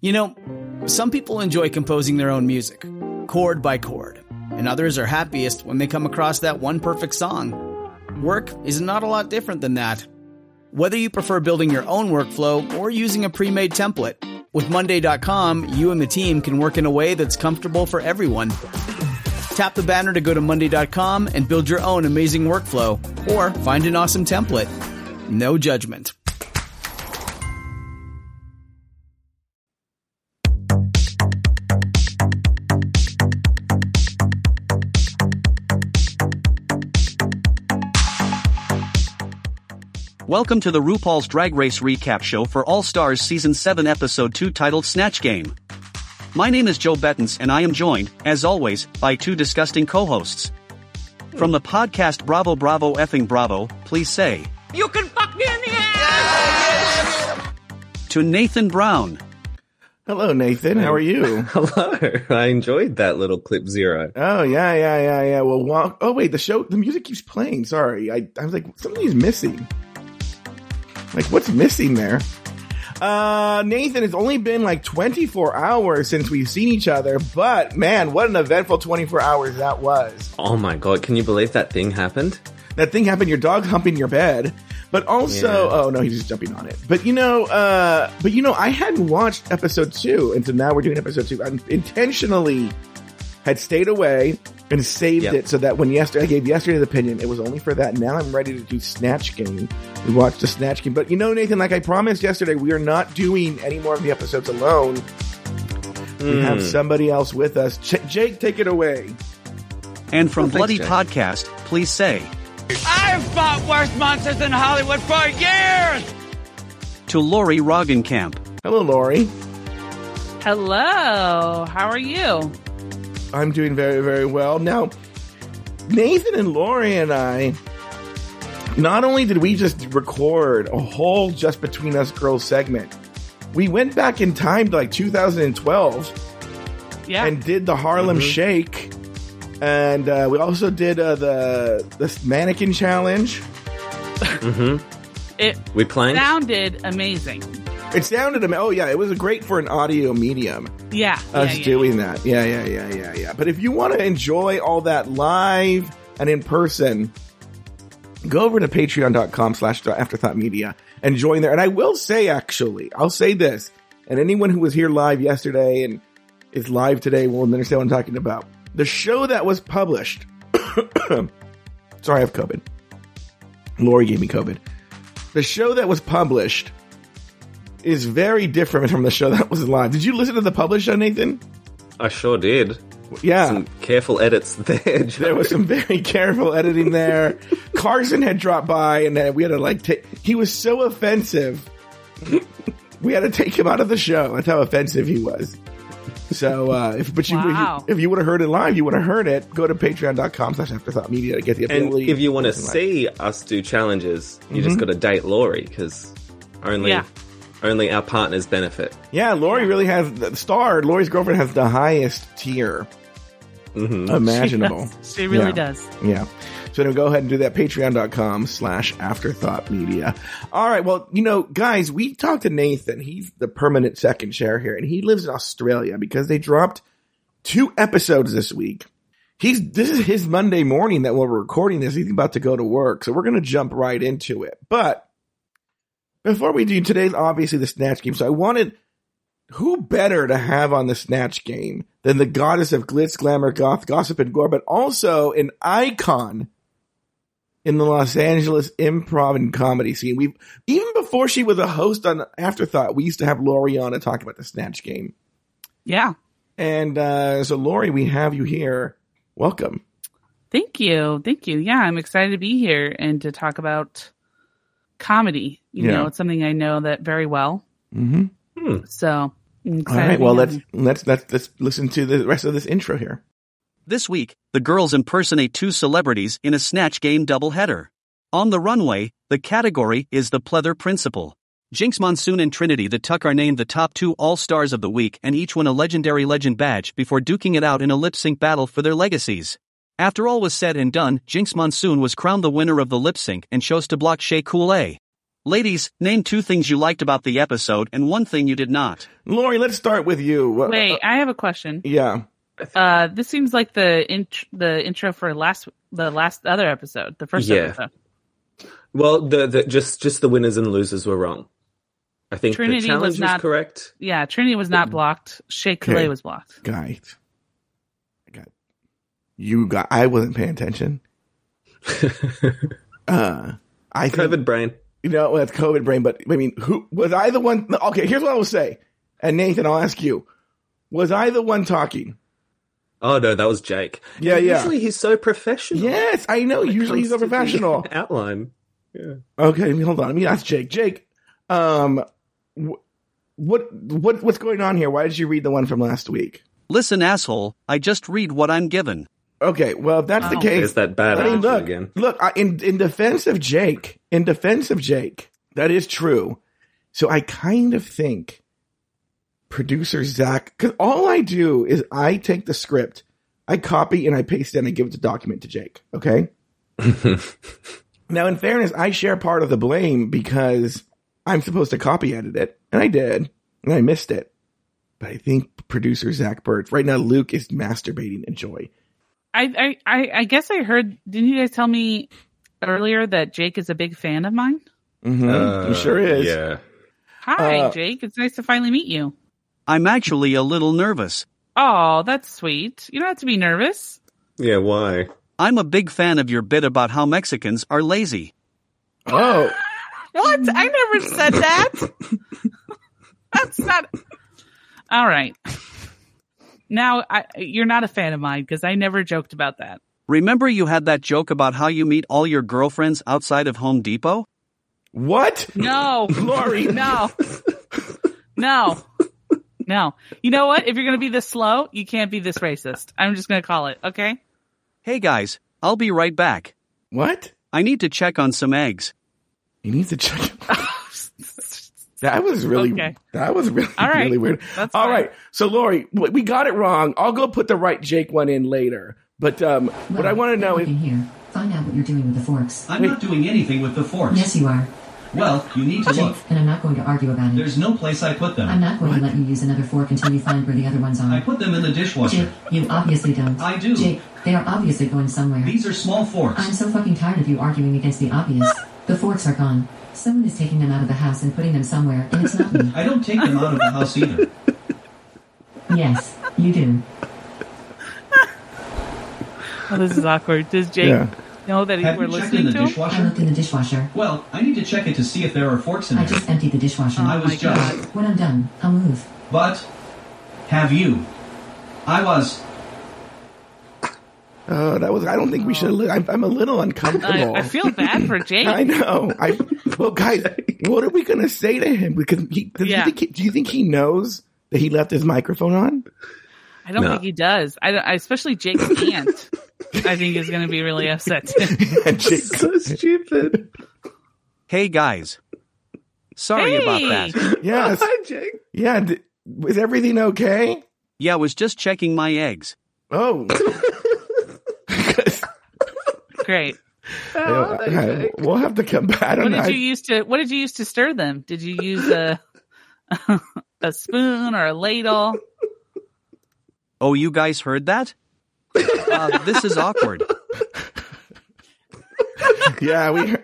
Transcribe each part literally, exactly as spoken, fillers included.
You know, some people enjoy composing their own music, chord by chord, and others are happiest when they come across that one perfect song. Work is not a lot different than that. Whether you prefer building your own workflow or using a pre-made template, with Monday dot com, you and the team can work in a way that's comfortable for everyone. Tap the banner to go to Monday dot com and build your own amazing workflow, or find an awesome template. No judgment. Welcome to the RuPaul's Drag Race recap show for All Stars Season seven Episode two titled Snatch Game. My name is Joe Bettens and I am joined, as always, by two disgusting co-hosts. From the podcast Bravo Bravo Effing Bravo, please say, "You can fuck me in the ass!" To Nathan Brown. Hello, Nathan. How are you? Hello. I enjoyed that little clip zero. Oh, yeah, yeah, yeah, yeah. Well, walk. Oh, wait, the show, the music keeps playing. Sorry. I, I was like, something's missing. Like, what's missing there? Uh, Nathan, it's only been like twenty-four hours since we've seen each other, but man, what an eventful twenty-four hours that was. Oh my God. Can you believe that thing happened? That thing happened, your dog humping your bed, but also, yeah. oh no, he's just jumping on it. But you know, uh, but you know, I hadn't watched episode two, and so now we're doing episode two. I intentionally had stayed away and saved yep. it so that when yesterday I gave yesterday's opinion, it was only for that. Now I'm ready to do Snatch Game. We watched the Snatch Game. But you know, Nathan, like I promised yesterday, we are not doing any more of the episodes alone. Mm. We have somebody else with us. Ch- Jake, take it away. And from oh, Bloody thanks, Podcast, please say, I've fought worse monsters in Hollywood for years! To Lori Roggenkamp. Hello, Lori. Hello. How are you? I'm doing very, very well. Now, Nathan and Lori and I, not only did we just record a whole Just Between Us Girls segment, we went back in time to like two thousand twelve yeah. and did the Harlem mm-hmm. Shake. And uh, we also did uh, the the mannequin challenge. Mm-hmm. It we playing? sounded amazing. It sounded amazing. Oh, yeah. It was great for an audio medium. Yeah. Us yeah, yeah, doing yeah. that. Yeah, yeah, yeah, yeah, yeah. But if you want to enjoy all that live and in person, go over to patreon.com slash afterthought media and join there. And I will say, actually, I'll say this, and anyone who was here live yesterday and is live today will understand what I'm talking about. The show that was published, sorry, I have COVID. Lori gave me COVID. The show that was published is very different from the show that was live. Did you listen to the published show, Nathan? I sure did. Yeah. Some careful edits there, Joe. There was some very careful editing there. Carson had dropped by and uh, we had to like take, he was so offensive. We had to take him out of the show. That's how offensive he was. So, uh, if, but you, wow. if you, if you would have heard it live, you would have heard it. Go to patreon.com slash afterthought media to get the ability. And if you want to see live. us do challenges, you mm-hmm. just got to date Lori because only, yeah. only our partners benefit. Yeah, Lori yeah. really has the star. Lori's girlfriend has the highest tier mm-hmm. imaginable. She, she really yeah. does. Yeah. So now go ahead and do that. Patreon.com slash afterthought media. All right. Well, you know, guys, we talked to Nathan. He's the permanent second chair here, and he lives in Australia because they dropped two episodes this week. He's, this is his Monday morning that we're recording this. He's about to go to work. So we're going to jump right into it. But before we do, today's obviously the Snatch Game. So I wanted, who better to have on the Snatch Game than the goddess of glitz, glamour, goth, gossip, and gore, but also an icon in the Los Angeles improv and comedy scene. We've, even before she was a host on Afterthought, we used to have Lori on to talk about the Snatch Game. Yeah. And uh, so, Lori, we have you here. Welcome. Thank you. Thank you. Yeah, I'm excited to be here and to talk about comedy. You yeah. know, it's something I know that very well. Mm-hmm. Hmm. So, I'm excited. All right. To Well, be let's, here. let's let's let's listen to the rest of this intro here. This week, the girls impersonate two celebrities in a Snatch Game doubleheader. On the runway, the category is the pleather principle. Jinx Monsoon and Trinity the Tuck are named the top two All-Stars of the week and each won a legendary legend badge before duking it out in a lip-sync battle for their legacies. After all was said and done, Jinx Monsoon was crowned the winner of the lip-sync and chose to block Shea Coulee. Ladies, name two things you liked about the episode and one thing you did not. Lori, let's start with you. Wait, I have a question. Yeah. Uh, this seems like the int- the intro for last the last other episode, the first Yeah. episode. Well, the, the just just the winners and losers were wrong. I think Trinity the challenge was was, not- correct. Yeah, Trinity was not blocked. Shea Coulee Okay. was blocked. Guys. I got you got I wasn't paying attention. uh I think, COVID brain. you know, well, that's COVID brain, but I mean, who was I the one? Okay, here's what I will say. And Nathan, I'll ask you. Was I the one talking? Oh no, that was Jake. Yeah, yeah. Usually he's so professional. Yes, I know. when it Usually he's a comes to the professional. Outline. Yeah. Okay, hold on. Let me ask Jake. Jake, um, wh- what what what's going on here? Why did you read the one from last week? Listen, asshole, I just read what I'm given. Okay, well, if that's the Oh. case, There's that bad I mean, attitude look, again. look. I, in in defense of Jake, in defense of Jake, that is true. So I kind of think producer Zach, because all I do is I take the script, I copy and I paste it and I give it the document to Jake. Okay. Now, in fairness, I share part of the blame because I'm supposed to copy edit it, and I did, and I missed it. But I think producer Zach Birch, right now, Luke is masturbating in joy. I, I, I, I guess I heard. Didn't you guys tell me earlier that Jake is a big fan of mine? Mm-hmm. Uh, he sure is. Yeah. Hi, Uh, Jake. It's nice to finally meet you. I'm actually a little nervous. Oh, that's sweet. You don't have to be nervous. Yeah, why? I'm a big fan of your bit about how Mexicans are lazy. Oh, What? I never said that. That's not. All right. Now, I, you're not a fan of mine because I never joked about that. Remember you had that joke about how you meet all your girlfriends outside of Home Depot? what? No. Lori. No. No. No. You know what? If you're going to be this slow, you can't be this racist. I'm just going to call it, okay? Hey guys, I'll be right back. What? I need to check on some eggs. He needs to check. That was really, Okay. that was really, All right. really weird. That's All fine. right. So Lori, w- we got it wrong. I'll go put the right Jake one in later. But um, what I want to know is, in here. Find out what you're doing with the forks. I'm not doing anything with the forks. Yes, you are. Well, you need to Jake, look. and I'm not going to argue about it. There's no place I put them. I'm not going to let you use another fork until you find where the other ones are. I put them in the dishwasher. Jake, you obviously don't. I do. Jake, they are obviously going somewhere. These are small forks. I'm so fucking tired of you arguing against the obvious. The forks are gone. Someone is taking them out of the house and putting them somewhere, and it's not me. I don't take them out of the house either. Yes, you do. Oh, this is awkward. Does Jake Yeah. know that Have we're you checked listening in the to him? I dishwasher? looked in the dishwasher. Well, I need to check it to see if there are forks in I there. just emptied the dishwasher. I Oh was my just. God. When I'm done, I'll move. But have you? I was. oh, that was. I don't think we should. Li- I'm, I'm a little uncomfortable. I, I feel bad for Jake. I know. I well, guys, what are we going to say to him? Because he, does Yeah. he think he, do you think he knows that he left his microphone on? I don't No. think he does. I, don't- I especially Jake's aunt. I think is going to be really upset. And Jake, So stupid. Hey guys. Sorry Hey! about that. yes, Hi, Jake. yeah. D- is everything okay? Yeah, I was just checking my eggs. Oh, Great. Oh, okay. We'll have to come back. I What don't know. did I- you use to What did you use to stir them? Did you use a a spoon or a ladle? Oh, you guys heard that? Uh, this is awkward. yeah, we.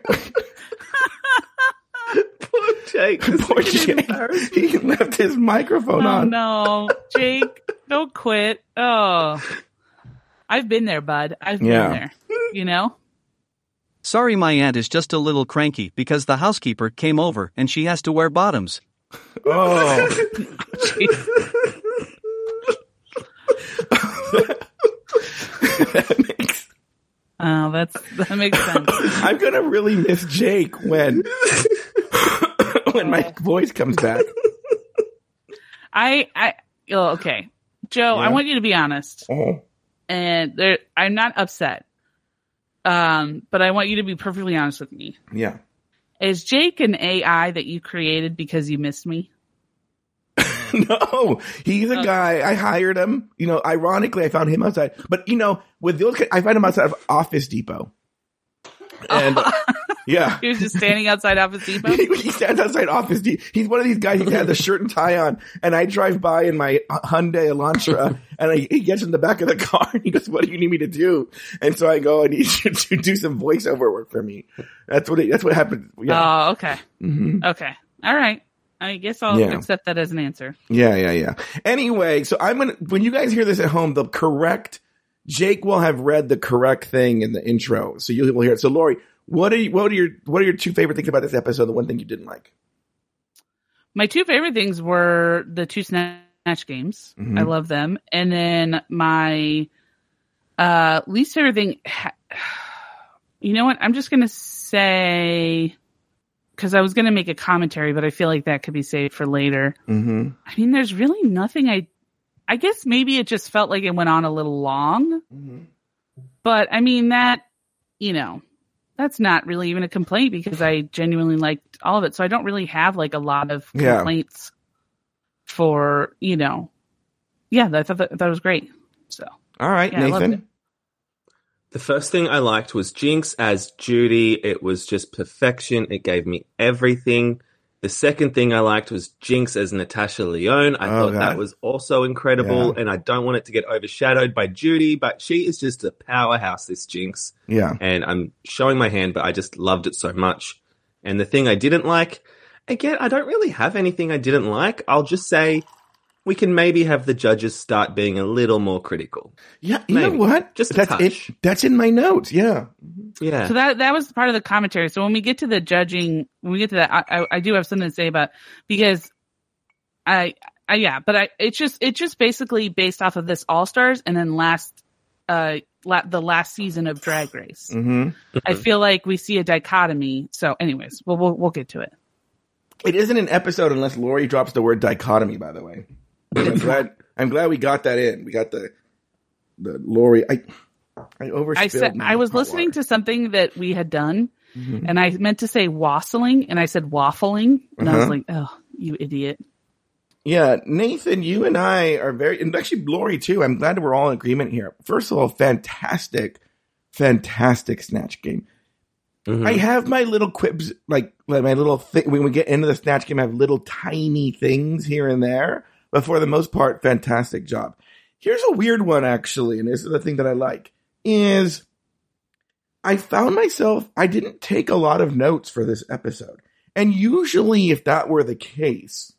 Poor Jake. Poor Jake. He left his microphone Oh on. no, Jake, don't quit. Oh, I've been there, bud. I've been Yeah. there. You know. Sorry, my aunt is just a little cranky because the housekeeper came over and she has to wear bottoms. Oh, that makes, Oh, that's that makes sense. I'm gonna really miss Jake when when my voice comes back. I I oh, okay, Joe. I Yeah. want you to be honest, Oh, and there, I'm not upset. Um, but I want you to be perfectly honest with me. yeah. Is Jake an A I that you created because you missed me? No, he's a Oh. guy. I hired him. You know, ironically, I found him outside. But you know, with those, I find him outside of Office Depot. And Yeah. He was just standing outside Office Depot. he, he stands outside Office Depot. He's one of these guys who has the shirt and tie on, and I drive by in my Hyundai Elantra, and I, he gets in the back of the car, and he goes, "What do you need me to do?" And so I go, "I need you to do some voiceover work for me." That's what it, that's what happened. Yeah. Oh, okay. Mm-hmm. Okay. All right. I guess I'll Yeah. accept that as an answer. Yeah, yeah, yeah. Anyway, so I'm gonna, when you guys hear this at home, the correct, Jake will have read the correct thing in the intro, so you will hear it. So Lori, what are you, what are your, what are your two favorite things about this episode? The one thing you didn't like? My two favorite things were the two Snatch games. Mm-hmm. I love them. And then my uh, least favorite thing, ha- you know what? I'm just going to say, because I was going to make a commentary, but I feel like that could be saved for later. Mm-hmm. I mean, there's really nothing I, I guess maybe it just felt like it went on a little long. Mm-hmm. But I mean, that, you know, that's not really even a complaint because I genuinely liked all of it. So I don't really have like a lot of Yeah. complaints for, you know, yeah, I thought that, that was great. So, All right, yeah, I loved it. Nathan. The first thing I liked was Jinx as Judy. It was just perfection. It gave me everything. The second thing I liked was Jinx as Natasha Lyonne. I Oh, thought God. that was also incredible, Yeah. and I don't want it to get overshadowed by Judy, but she is just a powerhouse, this Jinx. Yeah. And I'm showing my hand, but I just loved it so much. And the thing I didn't like, again, I don't really have anything I didn't like. I'll just say we can maybe have the judges start being a little more critical. Yeah, you Maybe. know what? Just a that's touch. it. That's in my notes. Yeah. Yeah. So that that was part of the commentary. So when we get to the judging, when we get to that, I, I, I do have something to say about because I, I yeah, but I it's just it's just basically based off of this All Stars and then last uh la- the last season of Drag Race. Mm-hmm. I feel like we see a dichotomy. So, anyways, well we'll we'll get to it. It isn't an episode unless Lori drops the word dichotomy, by the way. I'm glad, I'm glad we got that in. We got the, the Lori. I, I overspilled. I said my I was hot listening water. to something that we had done, Mhm. and I meant to say wassailing, and I said waffling, and I was Uh-huh. like, oh, you idiot. Yeah, Nathan, you and I are very, and actually Lori too. I'm glad we're all in agreement here. First of all, fantastic, fantastic Snatch game. Mhm. I have my little quips, like, like my little thing. When we get into the Snatch game, I have little tiny things here and there, but for the most part, fantastic job. Here's a weird one, actually, and this is the thing that I like, is I found myself, I didn't take a lot of notes for this episode. And usually, if that were the case,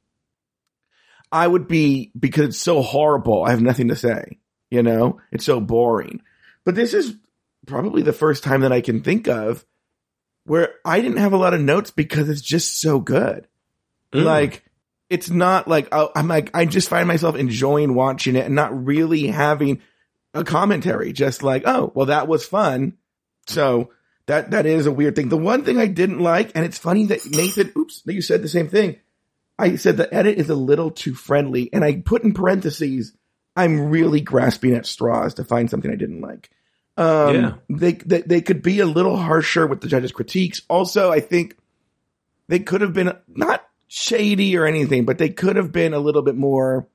I would be, because it's so horrible, I have nothing to say. You know? It's so boring. But this is probably the first time that I can think of where I didn't have a lot of notes because it's just so good. Mm. Like, it's not like, oh, I'm like, I just find myself enjoying watching it and not really having a commentary. Just like, oh, well, that was fun. So that, that is a weird thing. The one thing I didn't like, and it's funny that Nathan, oops, that you said the same thing. I said the edit is a little too friendly, and I put in parentheses, I'm really grasping at straws to find something I didn't like. Um, Yeah. they, they, they could be a little harsher with the judges' critiques. Also, I think they could have been not shady or anything, but they could have been a little bit more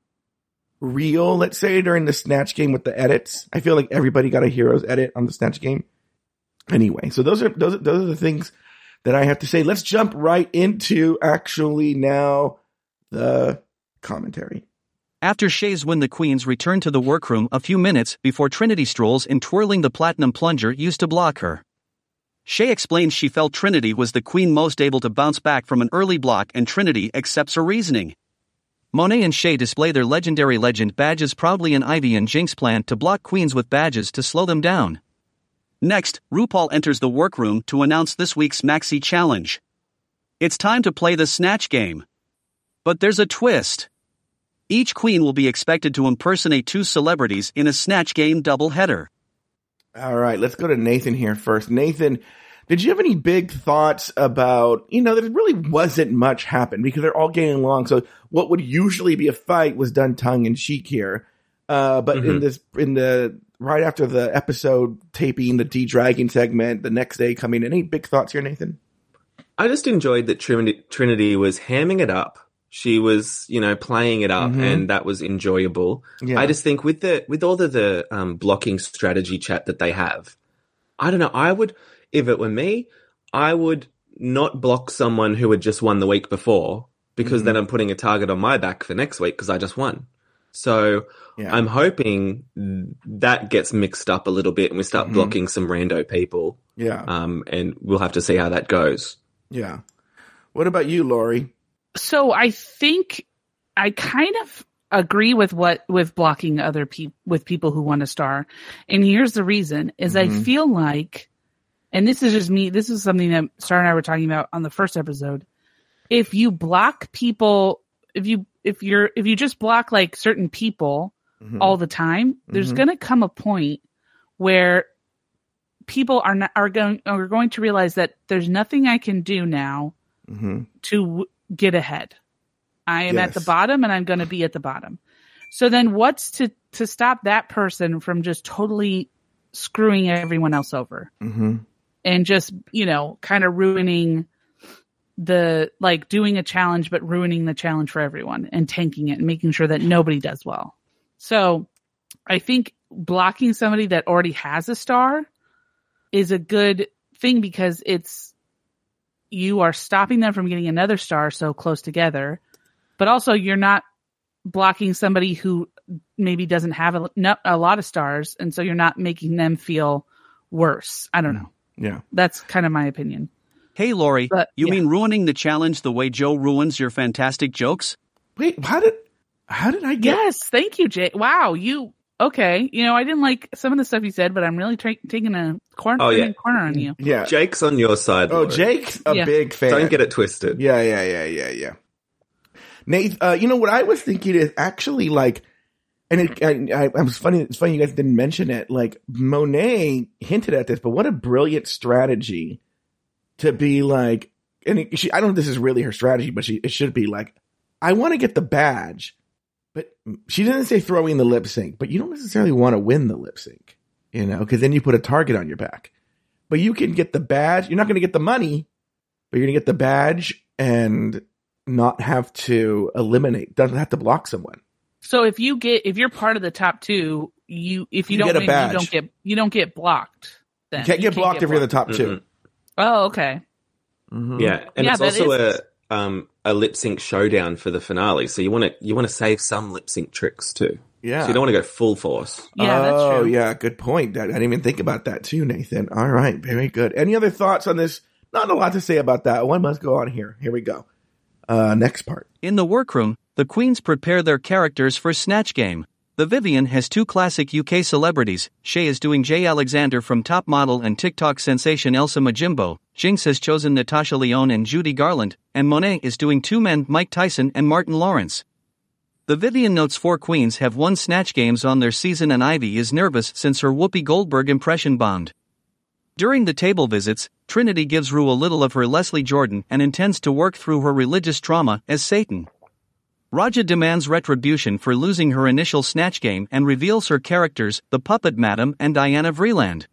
real, let's say, during the Snatch game with the edits. I feel like everybody got a hero's edit on the Snatch game. Anyway, so those are, those are, those are the things that I have to say. Let's jump right into actually now the commentary. After Shay's win, the queens return to the workroom a few minutes before Trinity strolls in, twirling the platinum plunger used to block her. Shay explains she felt Trinity was the queen most able to bounce back from an early block, and Trinity accepts her reasoning. Monet and Shay display their legendary legend badges proudly, and Ivy and Jinx plan to block queens with badges to slow them down. Next, RuPaul enters the workroom to announce this week's Maxi Challenge. It's time to play the Snatch game. But there's a twist. Each queen will be expected to impersonate two celebrities in a Snatch game doubleheader. All right, let's go to Nathan here first. Nathan, did you have any big thoughts about, you know, there really wasn't much happened because they're all getting along. So what would usually be a fight was done tongue in cheek here. Uh, but Mm-hmm. in this, in the, right after the episode taping, the de-dragging segment, the next day coming in, any big thoughts here, Nathan? I just enjoyed that Trinity, Trinity was hamming it up. She was, you know, playing it up, Mhm. and that was enjoyable. Yeah. I just think with the with all of the um, blocking strategy chat that they have, I don't know. I would, if it were me, I would not block someone who had just won the week before, because mm-hmm. then I'm putting a target on my back for next week because I just won. So yeah. I'm hoping that gets mixed up a little bit and we start mm-hmm. blocking some rando people. Yeah. Um, and we'll have to see how that goes. Yeah. What about you, Lori? So I think I kind of agree with what with blocking other people with people who want a star. And here's the reason is mm-hmm. I feel like, and this is just me, this is something that Star and I were talking about on the first episode. If you block people, if you if you're if you just block like certain people mm-hmm. all the time, there's mm-hmm. going to come a point where people are not are going are going to realize that there's nothing I can do now mm-hmm. to w- get ahead. I am yes. at the bottom and I'm going to be at the bottom. So then what's to to stop that person from just totally screwing everyone else over mm-hmm. and just, you know, kind of ruining the, like doing a challenge, but ruining the challenge for everyone and tanking it and making sure that nobody does well. So I think blocking somebody that already has a star is a good thing because it's, you are stopping them from getting another star so close together, but also you're not blocking somebody who maybe doesn't have a, not a lot of stars. And so you're not making them feel worse. I don't know. Yeah. That's kind of my opinion. Hey, Lori, but, you yeah. mean ruining the challenge the way Joe ruins your fantastic jokes? Wait, how did how did I get... Yes, thank you, Jake. Wow, you... Okay, you know, I didn't like some of the stuff you said, but I'm really tra- taking a corner, oh, yeah. corner on you. Yeah. Jake's on your side, Oh, Lori. Jake's a yeah. big fan. Don't get it twisted. Yeah, yeah, yeah, yeah, yeah. Nate, uh, you know, what I was thinking is actually like... And it, I, I, I was funny. It's funny you guys didn't mention it. Like Monet hinted at this, but what a brilliant strategy to be like. And it, she, I don't know if this is really her strategy, but she it should be like, I want to get the badge, but she didn't say throwing the lip sync. But you don't necessarily want to win the lip sync, you know, because then you put a target on your back. But you can get the badge. You're not going to get the money, but you're going to get the badge and not have to eliminate. Doesn't have to block someone. So if you get, if you're part of the top two, you, if you, You don't get a win, badge. you don't get, you don't get blocked. Then You can't get blocked if you're the top two. Oh, okay. Mm-hmm. Yeah, and Yeah, it's that also is- a um a lip sync showdown for the finale. So you want to you want to save some lip sync tricks too. Yeah. So you don't want to go full force. Yeah, oh, that's true. yeah, good point. I didn't even think about that too, Nathan. All right, very good. Any other thoughts on this? Not a lot to say about that. One must go on here. Here we go. Uh, next part. In the workroom, the queens prepare their characters for Snatch Game. The Vivian has two classic U K celebrities. Shay is doing Jay Alexander from Top Model and TikTok sensation Elsa Majimbo. Jinx has chosen Natasha Lyonne and Judy Garland, and Monet is doing two men, Mike Tyson and Martin Lawrence. The Vivian notes four queens have won Snatch Games on their season and Ivy is nervous since her Whoopi Goldberg impression bombed. During the table visits, Trinity gives Rue a little of her Leslie Jordan and intends to work through her religious trauma as Satan. Raja demands retribution for losing her initial Snatch Game and reveals her characters, the Puppet Madam and Diana Vreeland.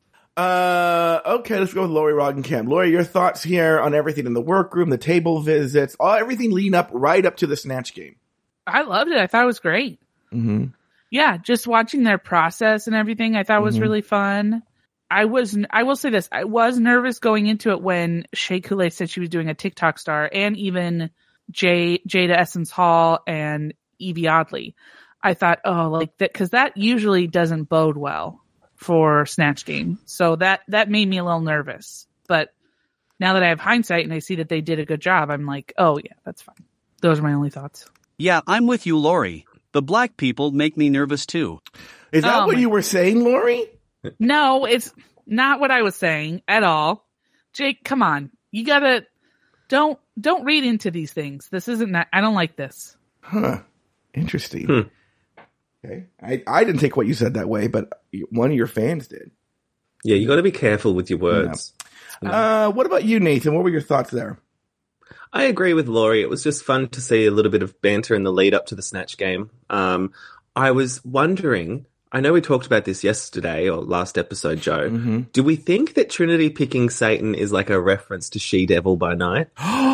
Uh, okay, let's go with Lori Roggenkamp. Lori, your thoughts here on everything in the workroom, the table visits, all everything leading up right up to the Snatch Game. I loved it. I thought it was great. Mm-hmm. Yeah, just watching their process and everything, I thought was Mhm. really fun. I was, I will say this, I was nervous going into it when Shea Coulee said she was doing a TikTok star, and even Jay, Jada Essence Hall and Evie Oddly. I thought, oh, like that, because that usually doesn't bode well for Snatch Game. So that that made me a little nervous. But now that I have hindsight and I see that they did a good job, I'm like, oh yeah, that's fine. Those are my only thoughts. Yeah, I'm with you, Lori. The black people make me nervous too. Is that Oh, what my- you were saying, Lori? No, it's not what I was saying at all. Jake, come on. You gotta, don't, don't read into these things. This isn't that, I don't like this. Huh. Interesting. Hmm. Okay. I, I didn't take what you said that way, but one of your fans did. Yeah, you got to be careful with your words. Uh, what about you, Nathan? What were your thoughts there? I agree with Laurie. It was just fun to see a little bit of banter in the lead up to the Snatch Game. Um, I was wondering, I know we talked about this yesterday or last episode, Joe. Mm-hmm. Do we think that Trinity picking Satan is like a reference to She-Devil by Night?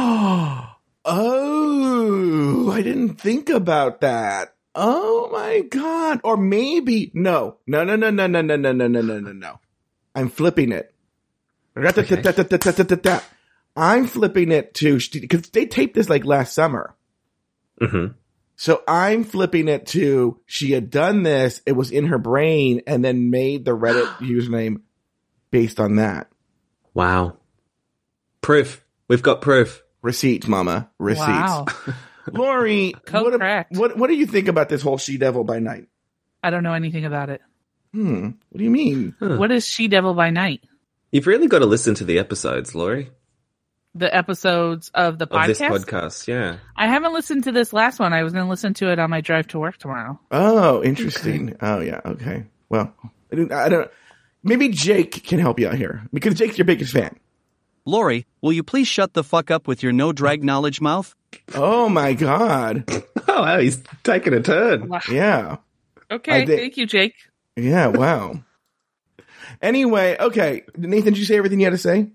Oh, I didn't think about that. Oh my God. Or maybe, no, no, no, no, no, no, no, no, no, no, no, no, no. I'm flipping it. Okay. I'm flipping it to, because they taped this like last summer. Mm-hmm. So I'm flipping it to, she had done this, it was in her brain, and then made the Reddit username based on that. Wow. Proof. We've got proof. Receipts, mama. Receipts. Wow. Lori, what, Correct. what what do you think about this whole She Devil by Night? I don't know anything about it. Hmm. What do you mean? Huh. What is She Devil by Night? You've really got to listen to the episodes, Laurie. The episodes of the Of podcast? this podcast, yeah. I haven't listened to this last one. I was going to listen to it on my drive to work tomorrow. Oh, interesting. Oh, yeah. Okay. Well, I don't, I don't. Maybe Jake can help you out here because Jake's your biggest fan. Lori, will you please shut the fuck up with your no drag knowledge mouth? Oh my God. Oh, wow, he's taking a turn. Wow. Yeah. Okay, did- thank you, Jake. Yeah. Wow. Anyway, okay. Nathan, did you say everything you had to say?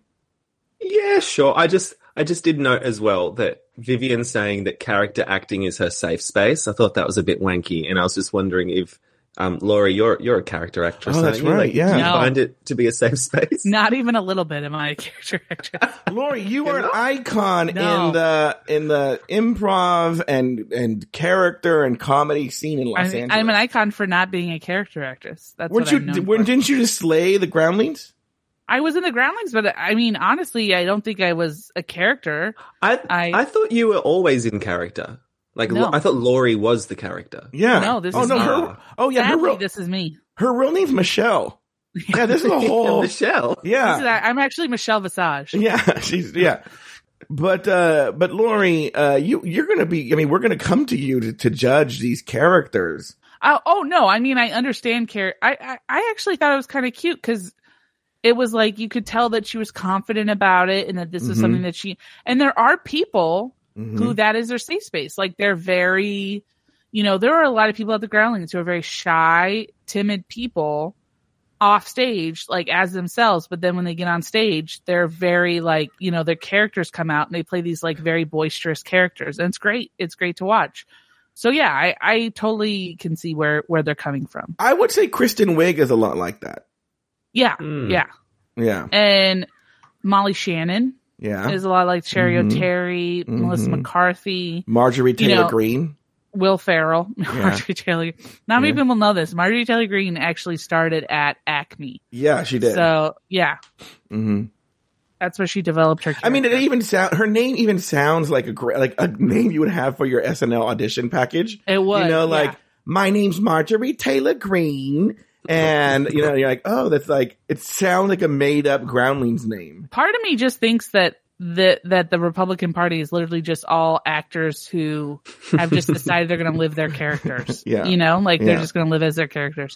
Yeah, sure. I just I just did note as well that Vivian saying that character acting is her safe space. I thought that was a bit wanky, and I was just wondering if um, Laurie, you're you're a character actress. Oh, that's aren't you? right, Like, yeah. Do you No. find it to be a safe space? Not even a little bit am I a character actress. Lori, you are an icon No. in the in the improv and and character and comedy scene in Los I'm, Angeles. I'm an icon for not being a character actress. That's Weren't what you? I'm known Weren't, for. didn't you just slay the Groundlings? I was in the Groundlings, but I mean, honestly, I don't think I was a character. I, I- I thought you were always in character. Like No. I thought Laurie was the character. Yeah. No, this oh, is no, me. her. Oh yeah, her Sadly, real, this is me. her real name's Michelle. Yeah, this is a whole. Michelle. This is, Yeah, I'm actually Michelle Visage. yeah, she's yeah. But uh, but Lori, uh, you you're gonna be. I mean, we're gonna come to you to, to judge these characters. Oh, oh no, I mean, I understand. Char- I, I I actually thought it was kind of cute because it was like you could tell that she was confident about it and that this is Mhm. something that she. And there are people Mhm. who that is their safe space. Like they're very, you know, there are a lot of people at the Groundlings who are very shy, timid people off stage, like as themselves. But then when they get on stage, they're very like, you know, their characters come out and they play these like very boisterous characters. And it's great. It's great to watch. So yeah, I, I totally can see where, where they're coming from. I would say Kristen Wiig is a lot like that. Yeah. Mm. Yeah. Yeah, And Molly Shannon yeah. is a lot like Cherry Mhm. O'Terry, Melissa Mhm. McCarthy, Marjorie you Taylor know, Greene. Will Ferrell, Marjorie Taylor. Not many Yeah. people know this. Marjorie Taylor Greene actually started at Acme. Yeah, she did. So yeah, hmm that's where she developed her. I mean, it character. even sound her name even sounds like a great like a name you would have for your S N L audition package. It was, you know, yeah. like my name's Marjorie Taylor Greene, and you know, you're like, oh, that's like it sounds like a made up Groundlings name. part of me just thinks that that that the Republican Party is literally just all actors who have just decided they're going to live their characters. Yeah. You know, like Yeah. they're just going to live as their characters.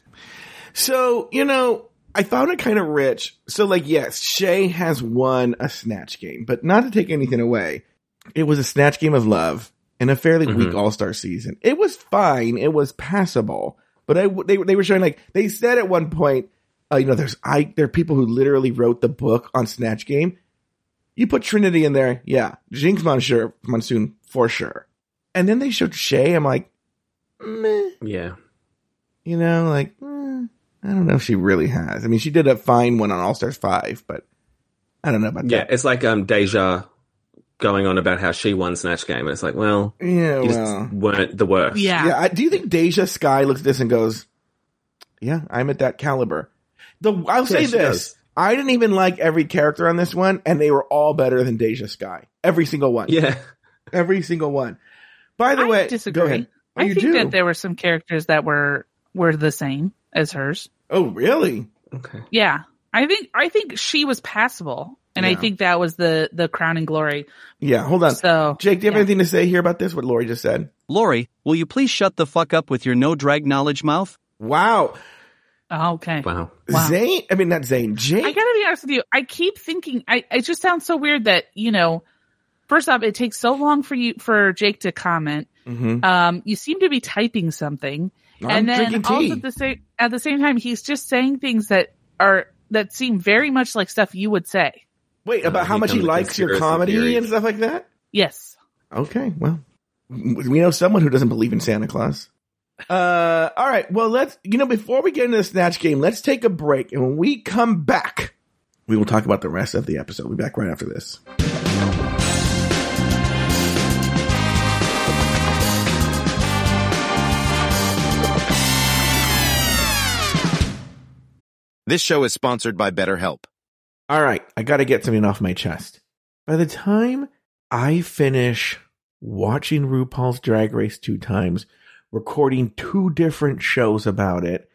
So you know, I found it kind of rich. So like, yes, Shay has won a Snatch Game, but not to take anything away, it was a Snatch Game of love in a fairly Mhm. weak All Star season. It was fine. It was passable. But I, they, they were showing like, they said at one point, uh, you know, there's, I, there are people who literally wrote the book on Snatch Game. You put Trinity in there. Yeah. Jinx Monsoon, Monsoon for sure. And then they showed Shay. I'm like, meh, Yeah. you know, like, eh, I don't know if she really has. I mean, she did a fine one on All Stars five, but I don't know about Yeah, that. it's like um Deja going on about how she won Snatch Game, and it's like, well, Yeah, you well. just weren't the worst. Yeah. Yeah, I, do you think Deja Sky looks at this and goes, "Yeah, I'm at that caliber"? The I'll say she this: does. I didn't even like every character on this one, and they were all better than Deja Sky. Every single one. Yeah. Every single one. By the I way, disagree. go ahead. Oh, I you think do? that there were some characters that were were the same as hers. Oh, really? Okay. Yeah, I think I think she was passable, and I Yeah. think that was the the crowning glory. Yeah. Hold on, So, Jake. Do you have yeah. anything to say here about this? What Lori just said? Lori, will you please shut the fuck up with your no drag knowledge mouth? Wow. Oh, okay. Wow. Wow. Zane. I mean, not Zane. Jake. I gotta be honest with you. I keep thinking. I it just sounds so weird that you know. First off, it takes so long for you for Jake to comment. Mhm. Um, you seem to be typing something, I'm and then drinking also tea. at the same at the same time, he's just saying things that are that seem very much like stuff you would say. Wait, about Uh, how here much he come the likes your conspiracy comedy theories. and stuff like that. Yes. Okay, well, we know someone who doesn't believe in Santa Claus. Uh, all right. Well, let's, you know, before we get into the Snatch Game, let's take a break. And when we come back, we will talk about the rest of the episode. We'll be back right after this. This show is sponsored by BetterHelp. All right, I got to get something off my chest. By the time I finish watching RuPaul's Drag Race two times, recording two different shows about it,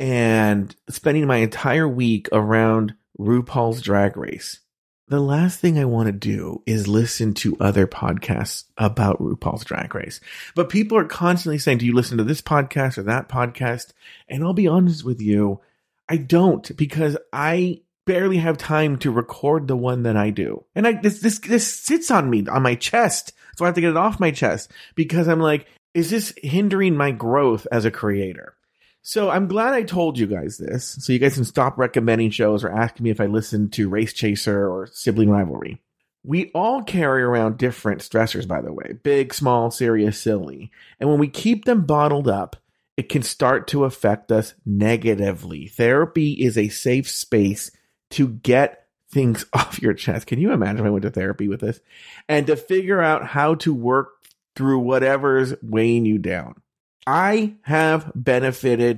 and spending my entire week around RuPaul's Drag Race, the last thing I want to do is listen to other podcasts about RuPaul's Drag Race. But people are constantly saying, do you listen to this podcast or that podcast? And I'll be honest with you, I don't, because I barely have time to record the one that I do. And I this this this sits on me, on my chest. So I have to get it off my chest because I'm like, is this hindering my growth as a creator? So I'm glad I told you guys this, so you guys can stop recommending shows or asking me if I listen to Race Chaser or Sibling Rivalry. We all carry around different stressors, by the way, big, small, serious, silly. And when we keep them bottled up, it can start to affect us negatively. Therapy is a safe space to get things off your chest. Can you imagine if I went to therapy with this? And to figure out how to work through whatever's weighing you down. I have benefited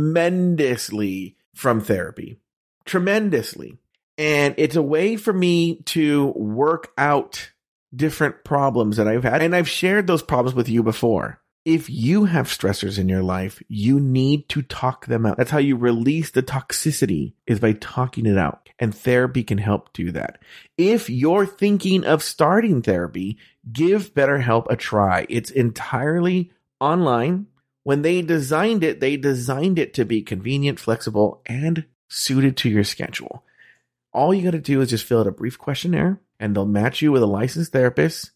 tremendously from therapy. Tremendously. And it's a way for me to work out different problems that I've had. And I've shared those problems with you before. If you have stressors in your life, you need to talk them out. That's how you release the toxicity, is by talking it out. And therapy can help do that. If you're thinking of starting therapy, give BetterHelp a try. It's entirely online. When they designed it, they designed it to be convenient, flexible, and suited to your schedule. All you got to do is just fill out a brief questionnaire, and they'll match you with a licensed therapist.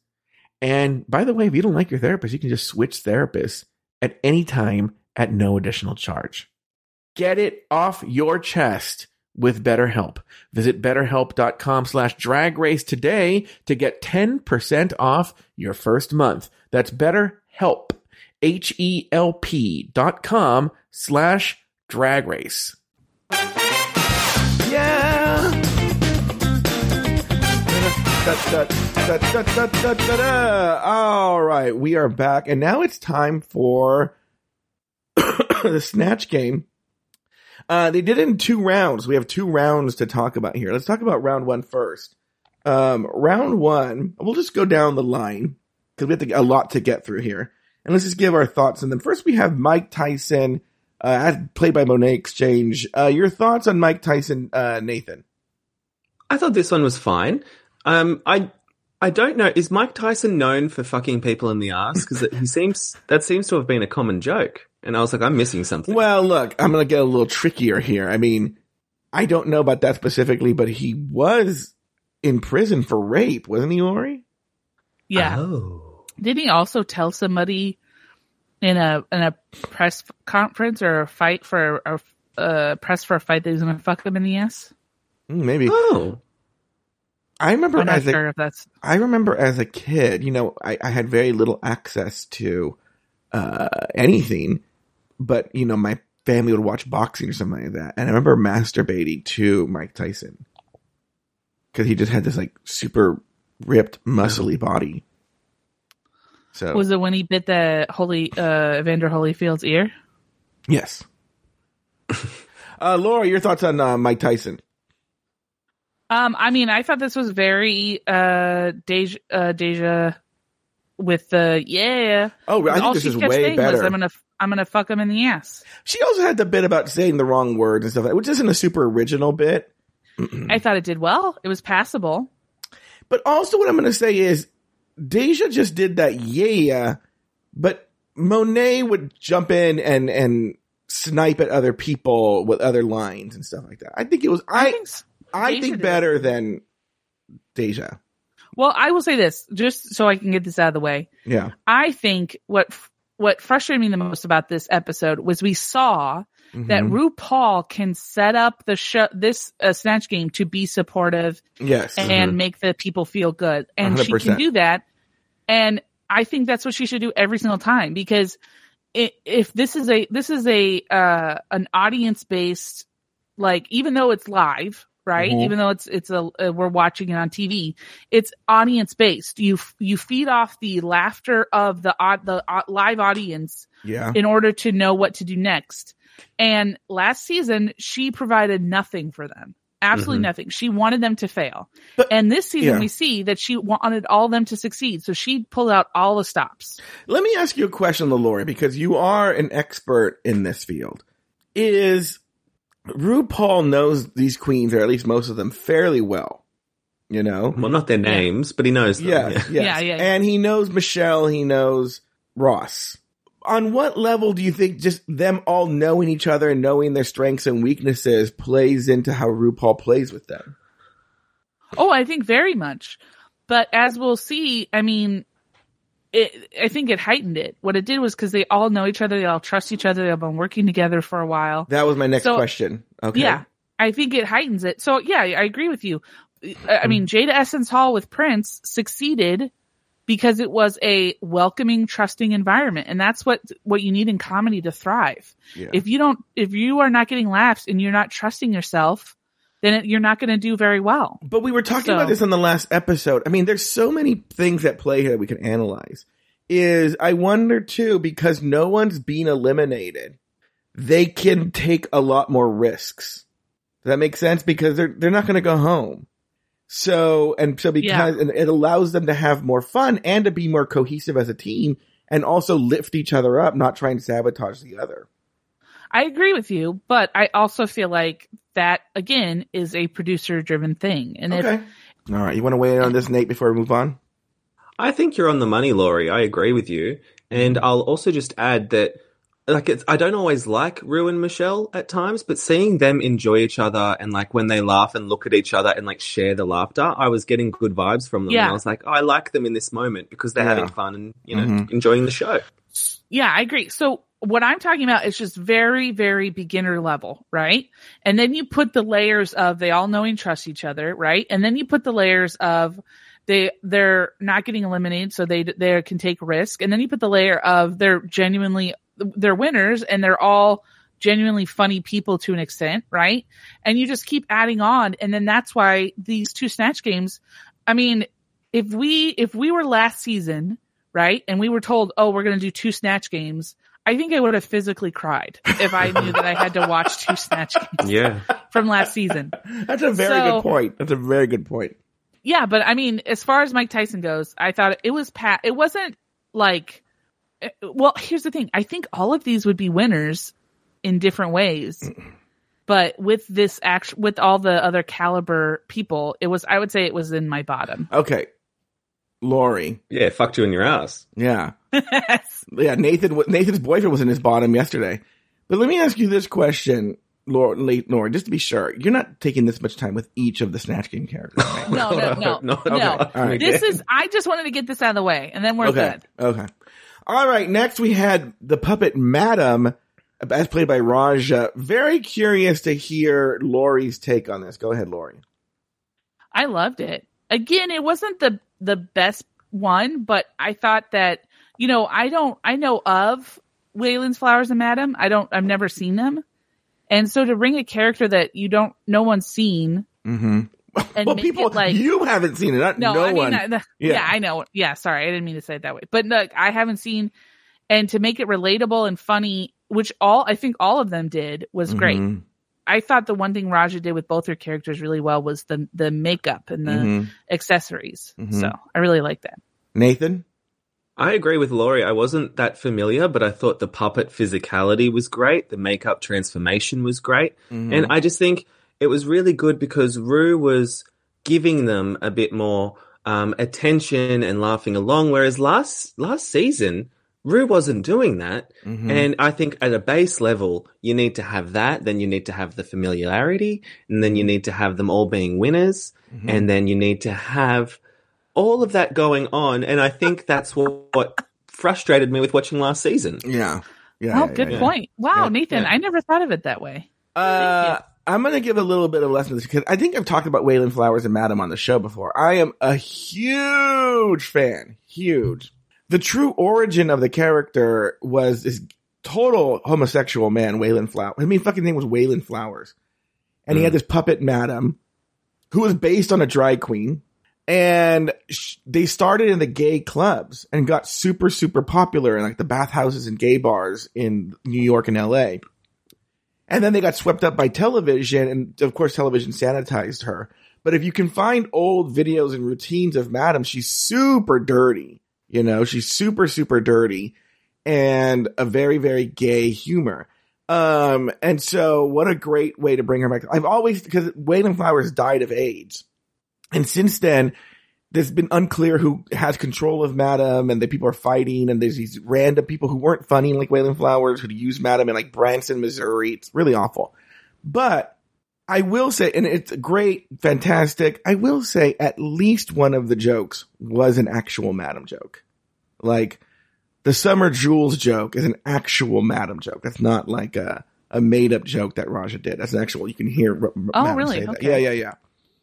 And by the way, if you don't like your therapist, you can just switch therapists at any time at no additional charge. Get it off your chest with BetterHelp. Visit betterhelp.com slash drag race today to get ten percent off your first month. That's BetterHelp, H-E-L-P dot com slash drag race. Yeah! Da, da, da, da, da, da, da, da. All right, we are back, and now it's time for the Snatch Game. Uh, they did it in two rounds. We have two rounds to talk about here. Let's talk about round one first. Um, round one, we'll just go down the line because we have to, a lot to get through here. And let's just give our thoughts. And then first we have Mike Tyson, uh, played by Monet Exchange. Uh, your thoughts on Mike Tyson, uh, Nathan? I thought this one was fine. Um, I I don't know. Is Mike Tyson known for fucking people in the ass? Because he seems that seems to have been a common joke. And I was like, I'm missing something. Well, look, I'm gonna get a little trickier here. I mean, I don't know about that specifically, but he was in prison for rape, wasn't he, Lori? Yeah. Oh. Didn't he also tell somebody in a in a press conference or a fight for a uh, press for a fight that he was gonna fuck him in the ass? Maybe. Oh. I remember I'm not as sure a, if that's... I remember as a kid, you know, I, I had very little access to uh, anything, but, you know, my family would watch boxing or something like that. And I remember masturbating to Mike Tyson because he just had this like super ripped, muscly body. So Was it when he bit the Holy uh, Evander Holyfield's ear? Yes. uh, Laura, your thoughts on uh, Mike Tyson? Um, I mean, I thought this was very uh, Deja, uh, Deja with the yeah. Oh, I think All this she is kept way saying better. Was, I'm gonna, I'm gonna fuck him in the ass. She also had the bit about saying the wrong words and stuff, which isn't a super original bit. I thought it did well. It was passable. But also, what I'm going to say is, Deja just did that yeah, but Monet would jump in and and snipe at other people with other lines and stuff like that. I think it was I. I think, I Deja think did. better than Deja. Well, I will say this, just so I can get this out of the way. Yeah. I think what what frustrated me the most about this episode was we saw Mm-hmm. that RuPaul can set up the show, this uh, Snatch Game to be supportive Yes. and Mhm. make the people feel good. And one hundred she percent. can do that. And I think that's what she should do every single time, because it, if this is a, this is a, uh, an audience based, like, even though it's live, right? Mhm. Even though it's it's a uh, we're watching it on T V, it's audience based. You you feed off the laughter of the uh, the uh, live audience Yeah. in order to know what to do next. And last season, she provided nothing for them. Absolutely Mhm. nothing. She wanted them to fail. But- and this season, yeah. we see that she wanted all of them to succeed. So she pulled out all the stops. Let me ask you a question, Lori, because you are an expert in this field. Is RuPaul knows these queens, or at least most of them, fairly well? You know? Well, not their names, but he knows them. Yes, Yeah. yes. Yeah, yeah, yeah. And he knows Michelle, he knows Ross. On what level do you think just them all knowing each other and knowing their strengths and weaknesses plays into how RuPaul plays with them? Oh, I think very much. But as we'll see, I mean, it, I think it heightened it. What it did was because they all know each other, they all trust each other, they've been working together for a while. That was my next So- question. Okay. Yeah, I think it heightens it. So yeah, I agree with you. I I mean, Jada Essence Hall with Prince succeeded because it was a welcoming, trusting environment. And that's what, what you need in comedy to thrive. Yeah. If you don't, if you are not getting laughs and you're not trusting yourself, then it, you're not going to do very well. But we were talking So- about this on the last episode. I mean, there's so many things at play here that we can analyze. Is I wonder too, because no one's being eliminated, they can take a lot more risks. Does that make sense? Because they're they're not going to go home. So and so because and it allows them to have more fun and to be more cohesive as a team, and also lift each other up, not try and sabotage the other. I agree with you, but I also feel like that again is a producer driven thing. And Okay. if, All right. You want to weigh in on this, Nate, before we move on? I think you're on the money, Laurie. I agree with you. And I'll also just add that, like, it's, I don't always like Rue and Michelle at times, but seeing them enjoy each other and, like, when they laugh and look at each other and, like, share the laughter, I was getting good vibes from them. Yeah. And I was like, oh, I like them in this moment because they're Yeah. having fun and, you know, Mhm. enjoying the show. yeah, I agree. So what I'm talking about is just very, very beginner level, right? And then you put the layers of they all know and trust each other, right? And then you put the layers of they they're not getting eliminated, so they they can take risk. And then you put the layer of they're genuinely they're winners and they're all genuinely funny people to an extent, right? And you just keep adding on, and then that's why these two Snatch Games. I mean, if we if we were last season, right, and we were told, oh, we're going to do two Snatch Games, I think I would have physically cried if I knew that I had to watch two Snatch Games Yeah. from last season. That's a very So- good point. That's a very good point. Yeah, but I mean, as far as Mike Tyson goes, I thought it was pat. It wasn't like. Well, here's the thing. I think all of these would be winners in different ways, but with this act, with all the other caliber people, it was. I would say it was in my bottom. Okay. Lori. Yeah, fucked you in your ass. Yeah. Yeah, Nathan. Nathan's boyfriend was in his bottom yesterday. But let me ask you this question, Lori, Lori, just to be sure. You're not taking this much time with each of the Snatch Game characters, right? No, no, no, No, no. no. All right. This is. I just wanted to get this out of the way, and then we're Okay. good. Okay. All right. Next, we had the puppet Madam, as played by Raja. Very curious to hear Lori's take on this. Go ahead, Lori. I loved it. Again, it wasn't the the best one, but I thought that, you know, I don't I know of Wayland's Flowers and Madam. I don't I've never seen them. And so to bring a character that you don't no one's seen Mm-hmm. and Well, make people, it like you haven't seen it, not no, no, I mean one. I, the, Yeah. yeah. I know. Yeah, sorry, I didn't mean to say it that way. But look, I haven't seen, and to make it relatable and funny, which all I think all of them did, was great. Mhm. I thought the one thing Raja did with both her characters really well was the the makeup and the Mhm. accessories. Mhm. So I really like that. Nathan? I agree with Laurie. I wasn't that familiar, but I thought the puppet physicality was great. The makeup transformation was great. Mhm. And I just think it was really good because Rue was giving them a bit more um, attention and laughing along, whereas last last season, Rue wasn't doing that. Mhm. And I think at a base level, you need to have that. Then you need to have the familiarity. And then you need to have them all being winners. Mhm. And then you need to have all of that going on. And I think that's what, what frustrated me with watching last season. Yeah. Yeah. Oh, yeah, good yeah. point. Wow, Yeah, Nathan, yeah. I never thought of it that way. Uh, I'm going to give a little bit of lesson because I think I've talked about Wayland Flowers and Madam on the show before. I am a huge fan. Huge. The true origin of the character was this total homosexual man, Wayland Flowers. I mean, fucking name was Wayland Flowers. And he Mm. had this puppet Madam who was based on a drag queen. And sh- they started in the gay clubs and got super, super popular in like the bathhouses and gay bars in New York and L A. And then they got swept up by television, and of course television sanitized her. But if you can find old videos and routines of Madam, she's super dirty. You know, she's super, super dirty and a very, very gay humor. Um, and so what a great way to bring her back. I've always, because Waylon Flowers died of AIDS. And since then, there's been unclear who has control of Madam, and the people are fighting, and there's these random people who weren't funny like Waylon Flowers who used Madam in like Branson, Missouri. It's really awful. But I will say, and it's great, fantastic, I will say at least one of the jokes was an actual Madam joke. Like, the Summer Jules joke is an actual Madam joke. That's not like a, a made-up joke that Raja did. That's an actual, you can hear R- Oh, Madam really? say that. Okay. Yeah, yeah, yeah.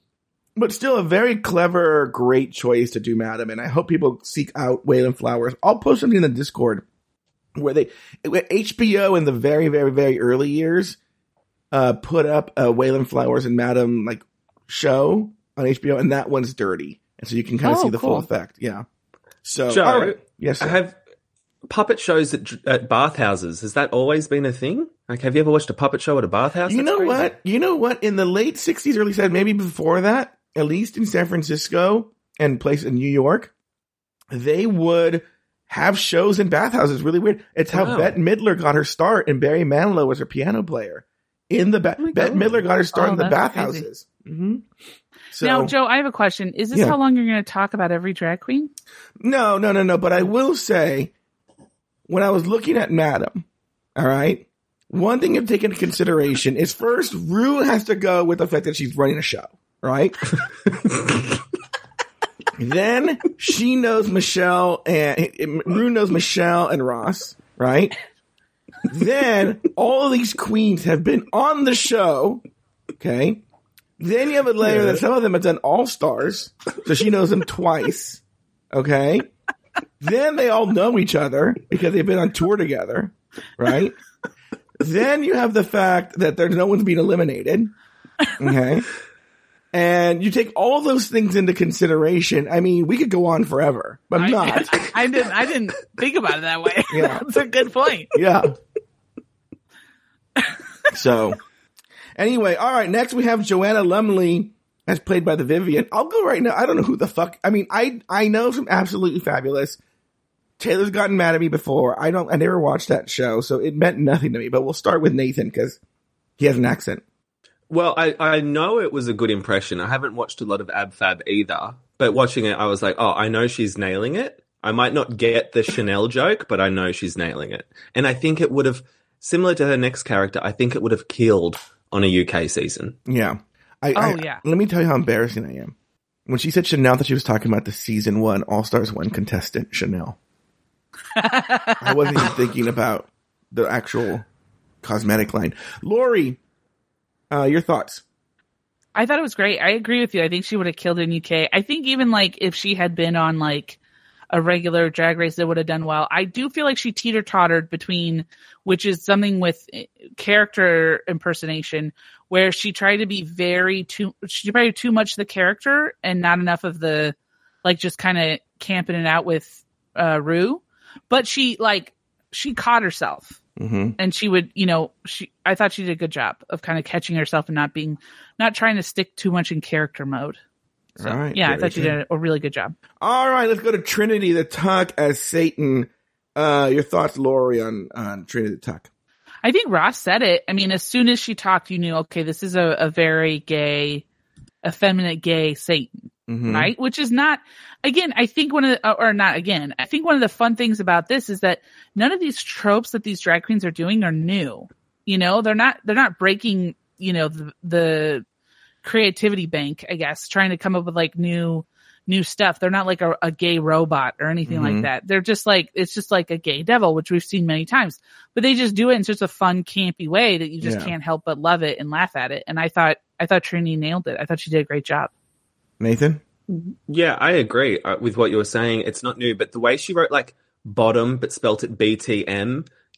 But still a very clever, great choice to do Madam, and I hope people seek out Waylon Flowers. I'll post something in the Discord where they, H B O in the very, very, very early years, uh, put up a Waylon Flowers and Madam, like, show on H B O, and that one's dirty. And so you can kind of Oh, see the cool. full effect. Yeah. So, Joe, all right. Yes, sir. have puppet shows at, at bathhouses, has that always been a thing? Like, have you ever watched a puppet show at a bathhouse? You That's know crazy. what? You know what? In the late sixties, early seventies, maybe before that, at least in San Francisco and places in New York, they would have shows in bathhouses. Really weird. It's how Wow. Bette Midler got her start, and Barry Manilow was her piano player in the ba- Oh my Bette God. Midler got her start Oh, in the that's bathhouses. Mm-hmm. So, Now, Joe, I have a question. Is this Yeah. how long you're going to talk about every drag queen? no, no, no, no. But I will say, when I was looking at Madam, all right, one thing to take into consideration is first, Rue has to go with the fact that she's running a show, right? Then she knows Michelle and Rue knows Michelle and Ross, right? Then all of these queens have been on the show, okay? Then you have a layer that some of them have done All Stars, so she knows them twice, okay? Then they all know each other because they've been on tour together, right? Then you have the fact that there's no one's being eliminated, okay? And you take all those things into consideration. I mean, we could go on forever, but I'm not. I, I didn't. I didn't think about it that way. Yeah. That's a good point. Yeah. So, anyway, all right. Next, we have Joanna Lumley, as played by the Vivian. I'll go right now. I don't know who the fuck. I mean, I I know some Absolutely Fabulous. Taylor's gotten mad at me before. I don't. I never watched that show, so it meant nothing to me. But we'll start with Nathan because he has an accent. Well, I, I know it was a good impression. I haven't watched a lot of Ab Fab either, but watching it, I was like, oh, I know she's nailing it. I might not get the Chanel joke, but I know she's nailing it. And I think it would have, similar to her next character, I think it would have killed on a U K season. Yeah. I, Oh, I- yeah. Let me tell you how embarrassing I am. When she said Chanel, that she was talking about the season one All Stars one contestant Chanel. I wasn't even thinking about the actual cosmetic line. Lori, uh, your thoughts? I thought it was great. I agree with you. I think she would have killed it in U K. I think even like if she had been on like a regular drag race, it would have done well. I do feel like she teeter tottered between, which is something with character impersonation, where she tried to be very too, she tried too much the character and not enough of the, like just kind of camping it out with uh, Rue. But she like she caught herself. Mm-hmm. And she would, you know, she, I thought she did a good job of kind of catching herself and not being, not trying to stick too much in character mode. So, All right, yeah, I very thought she good. did a, a really good job. All right, let's go to Trinity the Tuck as Satan. Uh, your thoughts, Lori, on, on Trinity the Tuck? I think Ross said it. I mean, as soon as she talked, you knew, okay, this is a, a very gay, effeminate gay Satan, Mhm. right? Which is not, again, I think one of the, or not again, I think one of the fun things about this is that none of these tropes that these drag queens are doing are new. You know, they're not, they're not breaking, you know, the, the creativity bank, I guess, trying to come up with like new, new stuff. They're not like a, a gay robot or anything Mhm. like that. They're just like, it's just like a gay devil, which we've seen many times, but they just do it in such a fun, campy way that you just Yeah. can't help but love it and laugh at it. And I thought, I thought Trinity nailed it. I thought she did a great job. Nathan? Yeah, I agree uh, with what you were saying. It's not new, but the way she wrote like bottom but spelt it B T M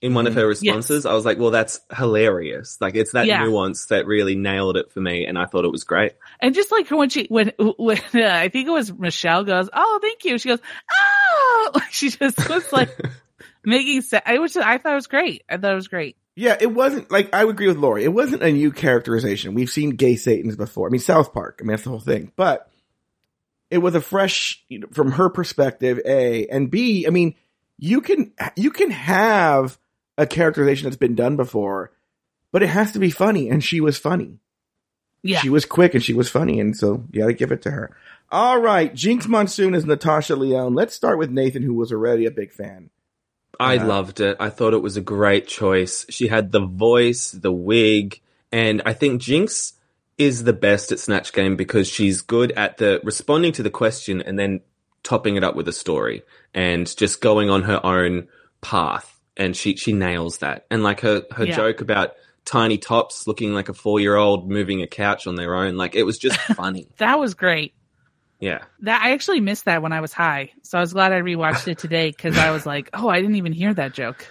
in one of her responses. Yes. I was like, well, that's hilarious. Like, it's that Yeah. nuance that really nailed it for me, and I thought it was great. And just like when she, when, when uh, I think it was Michelle goes, oh, thank you. She goes, oh, like she just was like making sense. I was, I thought it was great. I thought it was great. Yeah, it wasn't like I would agree with Lori. It wasn't a new characterization. We've seen gay Satans before. I mean, South Park. I mean, that's the whole thing. But it was a fresh, you know, from her perspective, A, and B. I mean, you can you can have a characterization that's been done before, but it has to be funny, and she was funny. Yeah. She was quick and she was funny, and so you got to give it to her. All right, Jinx Monsoon is Natasha Lyonne. Let's start with Nathan, who was already a big fan. I Uh, loved it. I thought it was a great choice. She had the voice, the wig, and I think Jinx is the best at Snatch Game because she's good at the responding to the question and then topping it up with a story and just going on her own path. And she, she nails that. And like her, her Yeah. joke about tiny tops looking like a four-year-old moving a couch on their own, like it was just funny. That was great. Yeah. That I actually missed that when I was high. So I was glad I rewatched it today because I was like, oh, I didn't even hear that joke.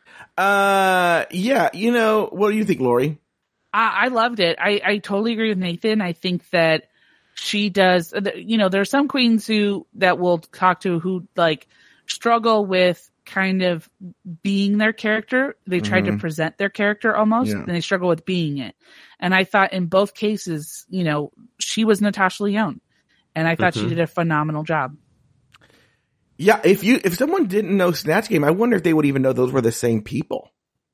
Uh, yeah, you know, what do you think, Lori? I, I loved it. I, I totally agree with Nathan. I think that she does, you know, there are some queens who that we'll talk to who like struggle with kind of being their character. They try Mhm. to present their character almost Yeah. and they struggle with being it. And I thought in both cases, you know, she was Natasha Lyonne and I thought Mhm. she did a phenomenal job. Yeah, if you if someone didn't know Snatch Game, I wonder if they would even know those were the same people.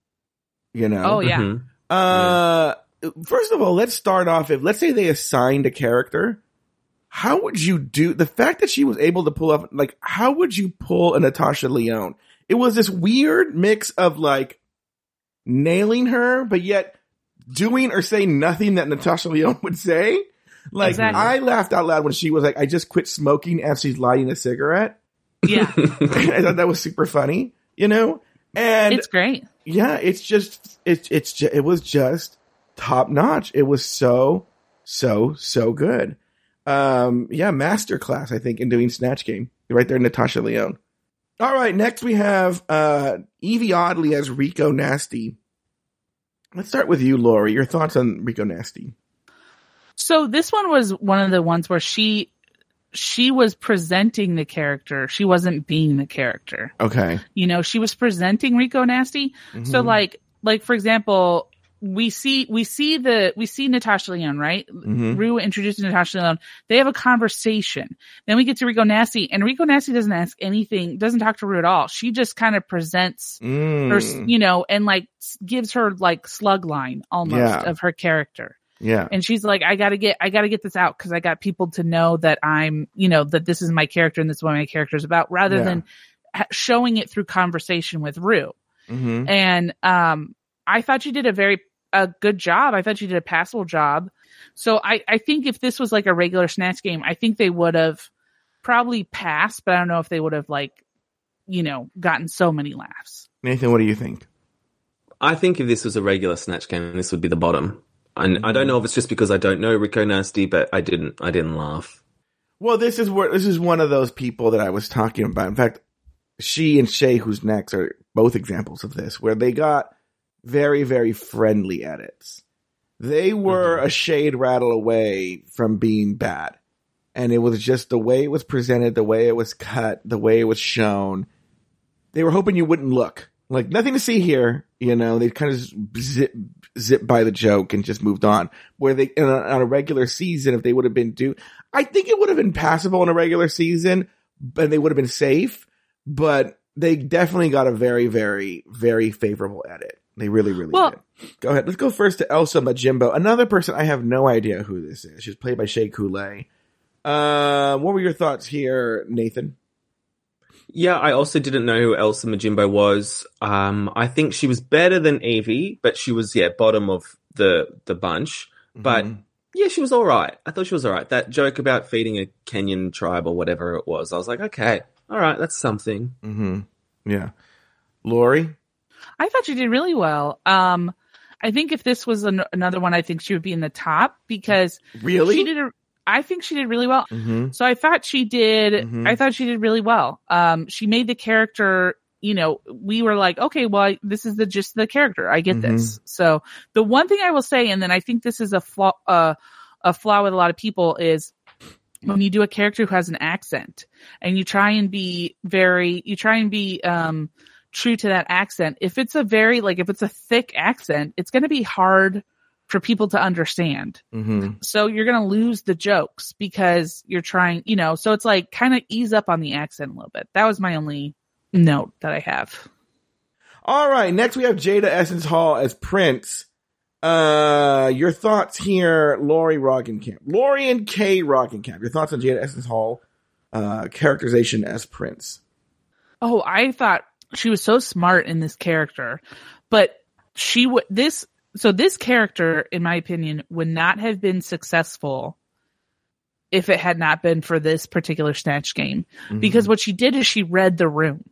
You know? Oh yeah. Mhm. Uh, first of all, let's start off. If let's say they assigned a character, how would you do the fact that she was able to pull off? Like, how would you pull a Natasha Lyonne? It was this weird mix of like nailing her, but yet doing or saying nothing that Natasha Lyonne would say. Like, Exactly. I laughed out loud when she was like, "I just quit smoking" as she's lighting a cigarette. Yeah. I thought that was super funny, you know. And It's great. yeah, it's just it's it's ju- it was just top notch. It was so so so good. Um, yeah, masterclass I think in doing Snatch Game. Right there, Natasha Lyonne. All right, next we have uh Evie Oddly as Rico Nasty. Let's start with you, Lori. Your thoughts on Rico Nasty? So this one was one of the ones where she she was presenting the character. She wasn't being the character. Okay. You know, she was presenting Rico Nasty. So Mhm. like like for example, we see we see the we see Natasha Lyonne, right? Mhm. Rue introduces Natasha Lyonne. They have a conversation. Then we get to Rico Nasty, and Rico Nasty doesn't ask anything, doesn't talk to Rue at all. She just kind of presents Mm. her, you know, and like s- gives her like slug line almost Yeah. of her character. Yeah. And she's like, I gotta get, I gotta get this out because I got people to know that I'm, you know, that this is my character and this is what my character is about, rather Yeah. than ha- showing it through conversation with Rue. Mhm. And um, I thought she did a very a good job. I thought she did a passable job. So I, I think if this was like a regular Snatch Game, I think they would have probably passed, but I don't know if they would have like, you know, gotten so many laughs. Nathan, what do you think? I think if this was a regular Snatch Game, this would be the bottom. And I don't know if it's just because I don't know Rico Nasty, but I didn't, I didn't laugh. Well, this is where this is one of those people that I was talking about. In fact, she and Shay, who's next, are both examples of this, where they got very, very friendly edits. They were Mm-hmm. a shade rattle away from being bad. And it was just the way it was presented, the way it was cut, the way it was shown. They were hoping you wouldn't look. Like, nothing to see here, you know, they kind of just zip, zip by the joke and just moved on. Where they, on a, on a regular season, if they would have been due, I think it would have been passable in a regular season, and they would have been safe, but they definitely got a very, very, very favorable edit. They really, really Well- did. Go ahead. Let's go first to Elsa Majimbo. Another person, I have no idea who this is. She's played by Shea Coulee. Uh, what were your thoughts here, Nathan? Yeah, I also didn't know who Elsa Majimbo was. Um, I think she was better than Evie, but she was, yeah, bottom of the, the bunch. But Mhm. yeah, she was all right. I thought she was all right. That joke about feeding a Kenyan tribe or whatever it was, I was like, okay, all right, that's something. Mm-hmm. Yeah. Lori? I thought she did really well. Um, I think if this was an- another one, I think she would be in the top because Really? she did a, I think she did really well. Mm-hmm. So I thought she did, Mhm. I thought she did really well. Um, she made the character you know, we were like, okay, well, I, this is the just the character. I get Mm-hmm. this. So the one thing I will say, and then I think this is a flaw, uh, a flaw with a lot of people is when you do a character who has an accent and you try and be very, you try and be, um, true to that accent. If it's a very, like, if it's a thick accent, it's going to be hard for people to understand. Mm-hmm. So you're going to lose the jokes because you're trying, you know, so it's like kind of ease up on the accent a little bit. That was my only note that I have. All right. Next we have Jada Essence Hall as Prince. Uh, your thoughts here, Lori Roggenkamp. Lori and Kay Roggenkamp. Your thoughts on Jada Essence Hall, uh, characterization as Prince. Oh, I thought she was so smart in this character, but she would, this, so this character, in my opinion, would not have been successful if it had not been for this particular Snatch Game. Mm-hmm. Because what she did is she read the room.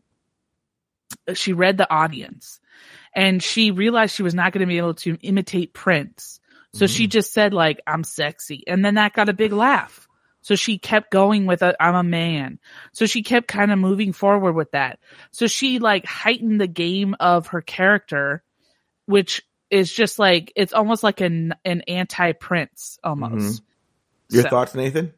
She read the audience. And she realized she was not going to be able to imitate Prince. So Mm-hmm. she just said, like, I'm sexy. And then that got a big laugh. So she kept going with a, I'm a man. So she kept kind of moving forward with that. So she, like, heightened the game of her character, which is just like, it's almost like an, an anti-Prince almost. Mm-hmm. Your So- thoughts, Nathan?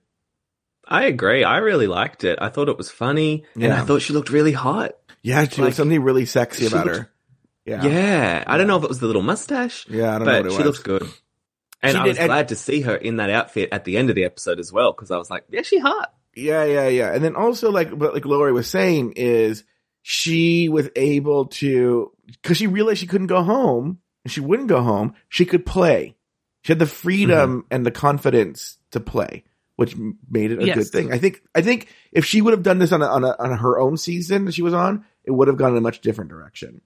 I agree. I really liked it. I thought it was funny, and Yeah. I thought she looked really hot. Yeah, she Like, was something really sexy she about looked- her. Yeah. Yeah. I don't know if it was the little mustache. Yeah, I don't but know what it she was. looked good. And She I did- was and- glad to see her in that outfit at the end of the episode as well, because I was like, yeah, she hot. Yeah, yeah, yeah. And then also, like, what like Lori was saying is she was able to, because she realized she couldn't go home, and she wouldn't go home, she could play. She had the freedom and the confidence to play, which m- made it a Yes. good thing. I think, I think if she would have done this on a, on a, on her own season that she was on, it would have gone in a much different direction.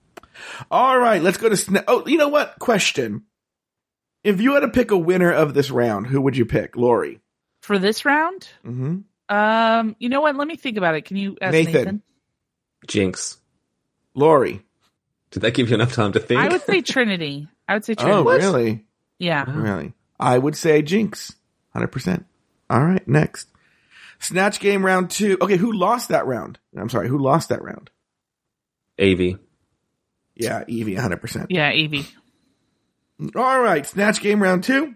All right, let's go to, Sna- oh, you know what? Question. If you had to pick a winner of this round, who would you pick? Lori. For this round, Mm-hmm. um, you know what? Let me think about it. Can you ask Nathan. Nathan? Jinx. Lori. Did that give you enough time to think? I would say Trinity. I would say Trinity. Oh, really? Yeah. Really? I would say Jinx. one hundred percent. All right, next. Snatch Game round two. Okay, who lost that round? I'm sorry, who lost that round? Evie. Yeah, Evie, one hundred percent. Yeah, Evie. All right, Snatch Game round two.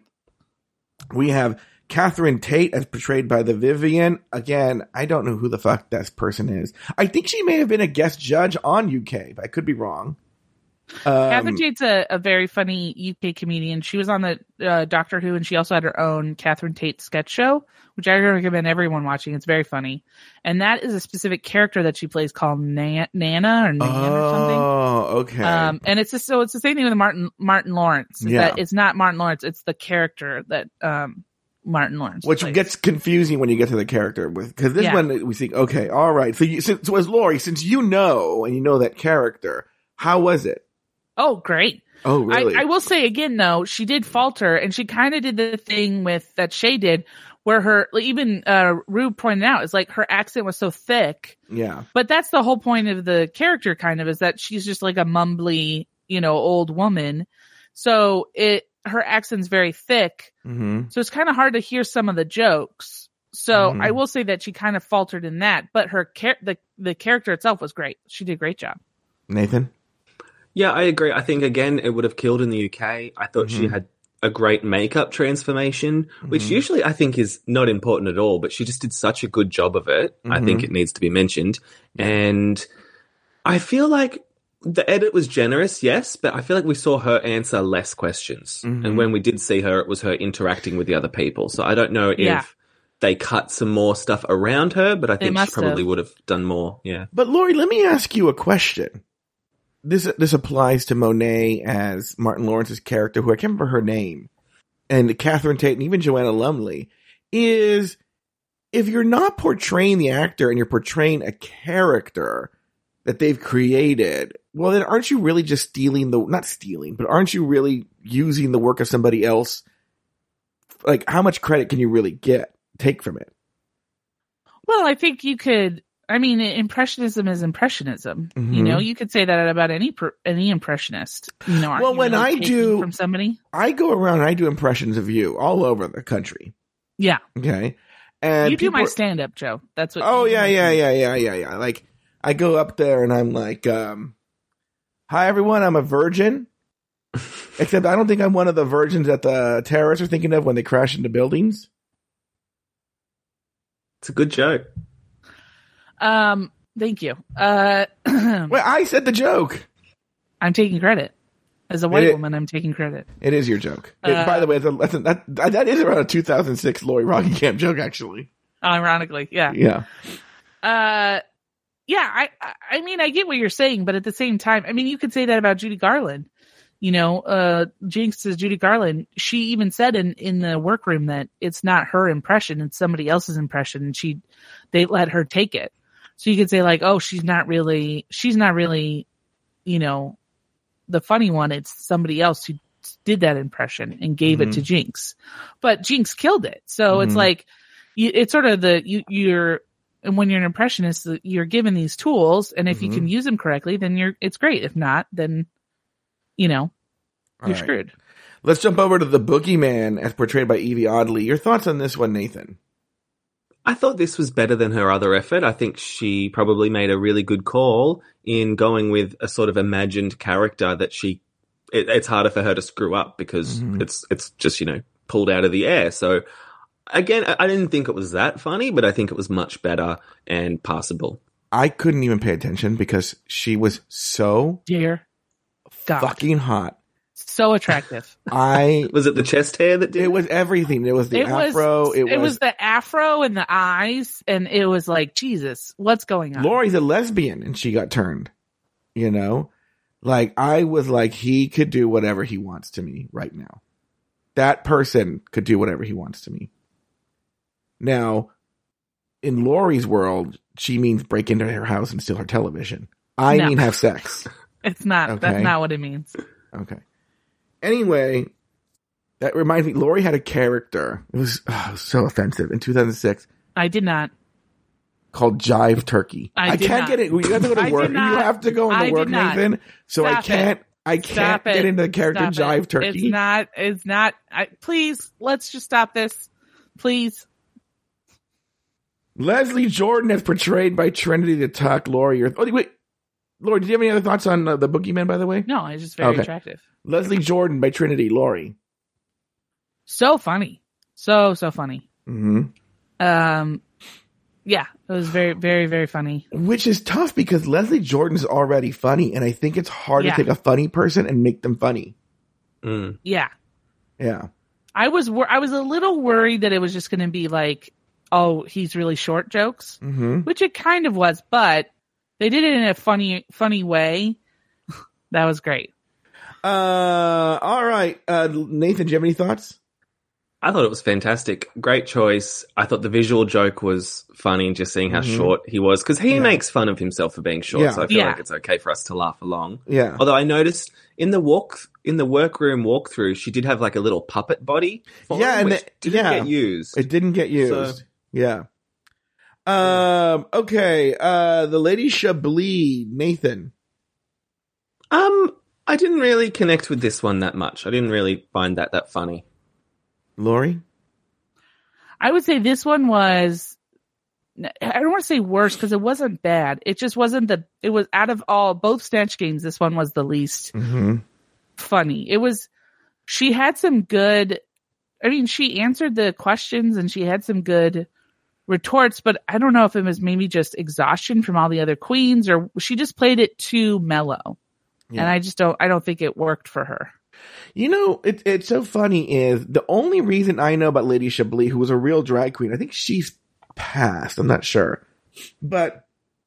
We have Catherine Tate as portrayed by the Vivian. Again, I don't know who the fuck that person is. I think she may have been a guest judge on U K, but I could be wrong. Um, Catherine Tate's a, a very funny U K comedian. She was on the uh, Doctor Who, and she also had her own Catherine Tate sketch show, which I recommend everyone watching. It's very funny. And that is a specific character that she plays called Na- Nana or Nan or something. Oh, okay. Um, and it's just, so it's the same thing with Martin Martin Lawrence. Is Yeah. that it's not Martin Lawrence, it's the character that um, Martin Lawrence Which plays. gets confusing when you get to the character with, because this Yeah. one we think, okay, all right. So, you, since, so as Lori, since you know and you know that character, how was it? Oh, great. Oh, really? I, I will say again, though, she did falter, and she kind of did the thing with that Shay did, where her, like, even uh, Rue pointed out, is like her accent was so thick. Yeah. But that's the whole point of the character, kind of, is that she's just like a mumbly, you know, old woman. So it her accent's very thick. Mm-hmm. So it's kind of hard to hear some of the jokes. So Mhm. I will say that she kind of faltered in that, but her char- the the character itself was great. She did a great job. Nathan? Yeah, I agree. I think, again, it would have killed in the U K. I thought she Mhm. had a great makeup transformation, which Mhm. usually I think is not important at all, but she just did such a good job of it. I Mhm. think it needs to be mentioned. And I feel like the edit was generous, yes, but I feel like we saw her answer less questions. Mhm. And when we did see her, it was her interacting with the other people. So I don't know if Yeah. they cut some more stuff around her, but I They think she must probably have. would have done more. Yeah. But Lori, let me ask you a question. This this applies to Monet as Martin Lawrence's character, who I can't remember her name, and Catherine Tate, and even Joanna Lumley. Is if you're not portraying the actor and you're portraying a character that they've created, well, then aren't you really just stealing the not stealing, but aren't you really using the work of somebody else? Like, how much credit can you really get take from it? Well, I think you could. I mean, impressionism is impressionism. Mhm. You know, you could say that about any per, any impressionist. You know, aren't Well, you when really I taking do- from somebody, I go around and I do impressions of you all over the country. yeah, Okay. And you do my people- stand up, Joe. That's what. Oh you yeah, do. yeah, yeah, yeah, yeah, yeah. Like I go up there and I'm like, um, hi everyone, I'm a virgin. Except I don't think I'm one of the virgins that the terrorists are thinking of when they crash into buildings. It's a good joke. Um, thank you. Uh, well, I said the joke. I'm taking credit. As a white it, woman, I'm taking credit. It is your joke. It, Uh, by the way, that's a, that, that is around a two thousand six Lori Roggenkamp joke, actually. Ironically, yeah. Yeah. Uh, yeah, I, I mean, I get what you're saying, but at the same time, I mean, you could say that about Judy Garland. You know, uh, Jinx is Judy Garland. She even said in, in the workroom that it's not her impression, it's somebody else's impression, and she, they let her take it. So you could say like, oh, she's not really, she's not really, you know, the funny one. It's somebody else who did that impression and gave mm-hmm. it to Jinx, but Jinx killed it. So mm-hmm. it's like, you, it's sort of the, you, you're, and when you're an impressionist, you're given these tools, and if mm-hmm. you can use them correctly, then you're, it's great. If not, then, you know, you're right. screwed. Let's jump over to the Boogeyman as portrayed by Evie Oddly. Your thoughts on this one, Nathan? I thought this was better than her other effort. I think she probably made a really good call in going with a sort of imagined character that she, it, it's harder for her to screw up because mm-hmm. it's, it's just, you know, pulled out of the air. So again, I, I didn't think it was that funny, but I think it was much better and passable. I couldn't even pay attention because she was so Dear God. fucking hot. So attractive. I was it the chest hair that did it? Was everything. It was the it afro. Was, it, it was, was the afro and the eyes, and it was like, Jesus, what's going on? Lori's a lesbian, and she got turned. You know, like I was like, he could do whatever he wants to me right now. That person could do whatever he wants to me. Now, in Lori's world, she means break into her house and steal her television. I no. mean have sex. It's not. Okay? That's not what it means. Okay. Anyway, that reminds me, Lori had a character. It was oh, so offensive in two thousand six. I did not. Called Jive Turkey. I, I can't not. get it. You have to go to work. You have to go into I work, Nathan. So Stop I can't. It. I can't Stop get it. into the character Stop Jive it. Turkey. It's not. It's not. I, please, let's just stop this. Please. Leslie Jordan as portrayed by Trinity the Tuck. Lori, you're, oh wait, Lori, did you have any other thoughts on uh, the Boogeyman? By the way, no, it's just very okay. attractive. Leslie Jordan by Trinity. Lori, so funny, so so funny. Mm-hmm. Um, yeah, it was very very very funny. Which is tough because Leslie Jordan's already funny, and I think it's hard yeah. to take a funny person and make them funny. Mm. Yeah, yeah. I was wor- I was a little worried that it was just going to be like, oh, he's really short jokes, mm-hmm. which it kind of was, but they did it in a funny, funny way. That was great. Uh, all right. Uh, Nathan, do you have any thoughts? I thought it was fantastic. Great choice. I thought the visual joke was funny, just seeing how mm-hmm. short he was, because he yeah. makes fun of himself for being short, yeah. so I feel yeah. like it's okay for us to laugh along. Yeah. Although I noticed in the walk, in the workroom walkthrough, she did have like a little puppet body. Yeah, him, and which the, didn't yeah. get used. It didn't get used. So, yeah. Um. Okay. Uh. The Lady Chablis, Nathan. Um. I didn't really connect with this one that much. I didn't really find that that funny. Lori? I would say this one was, I don't want to say worse because it wasn't bad. It just wasn't the, it was out of all, both Snatch games, this one was the least mm-hmm. funny. It was, she had some good, I mean, she answered the questions and she had some good retorts, but I don't know if it was maybe just exhaustion from all the other queens or she just played it too mellow. Yeah. And I just don't, I don't think it worked for her. You know, it, it's so funny is the only reason I know about Lady Chablis, who was a real drag queen, I think she's passed, I'm not sure, but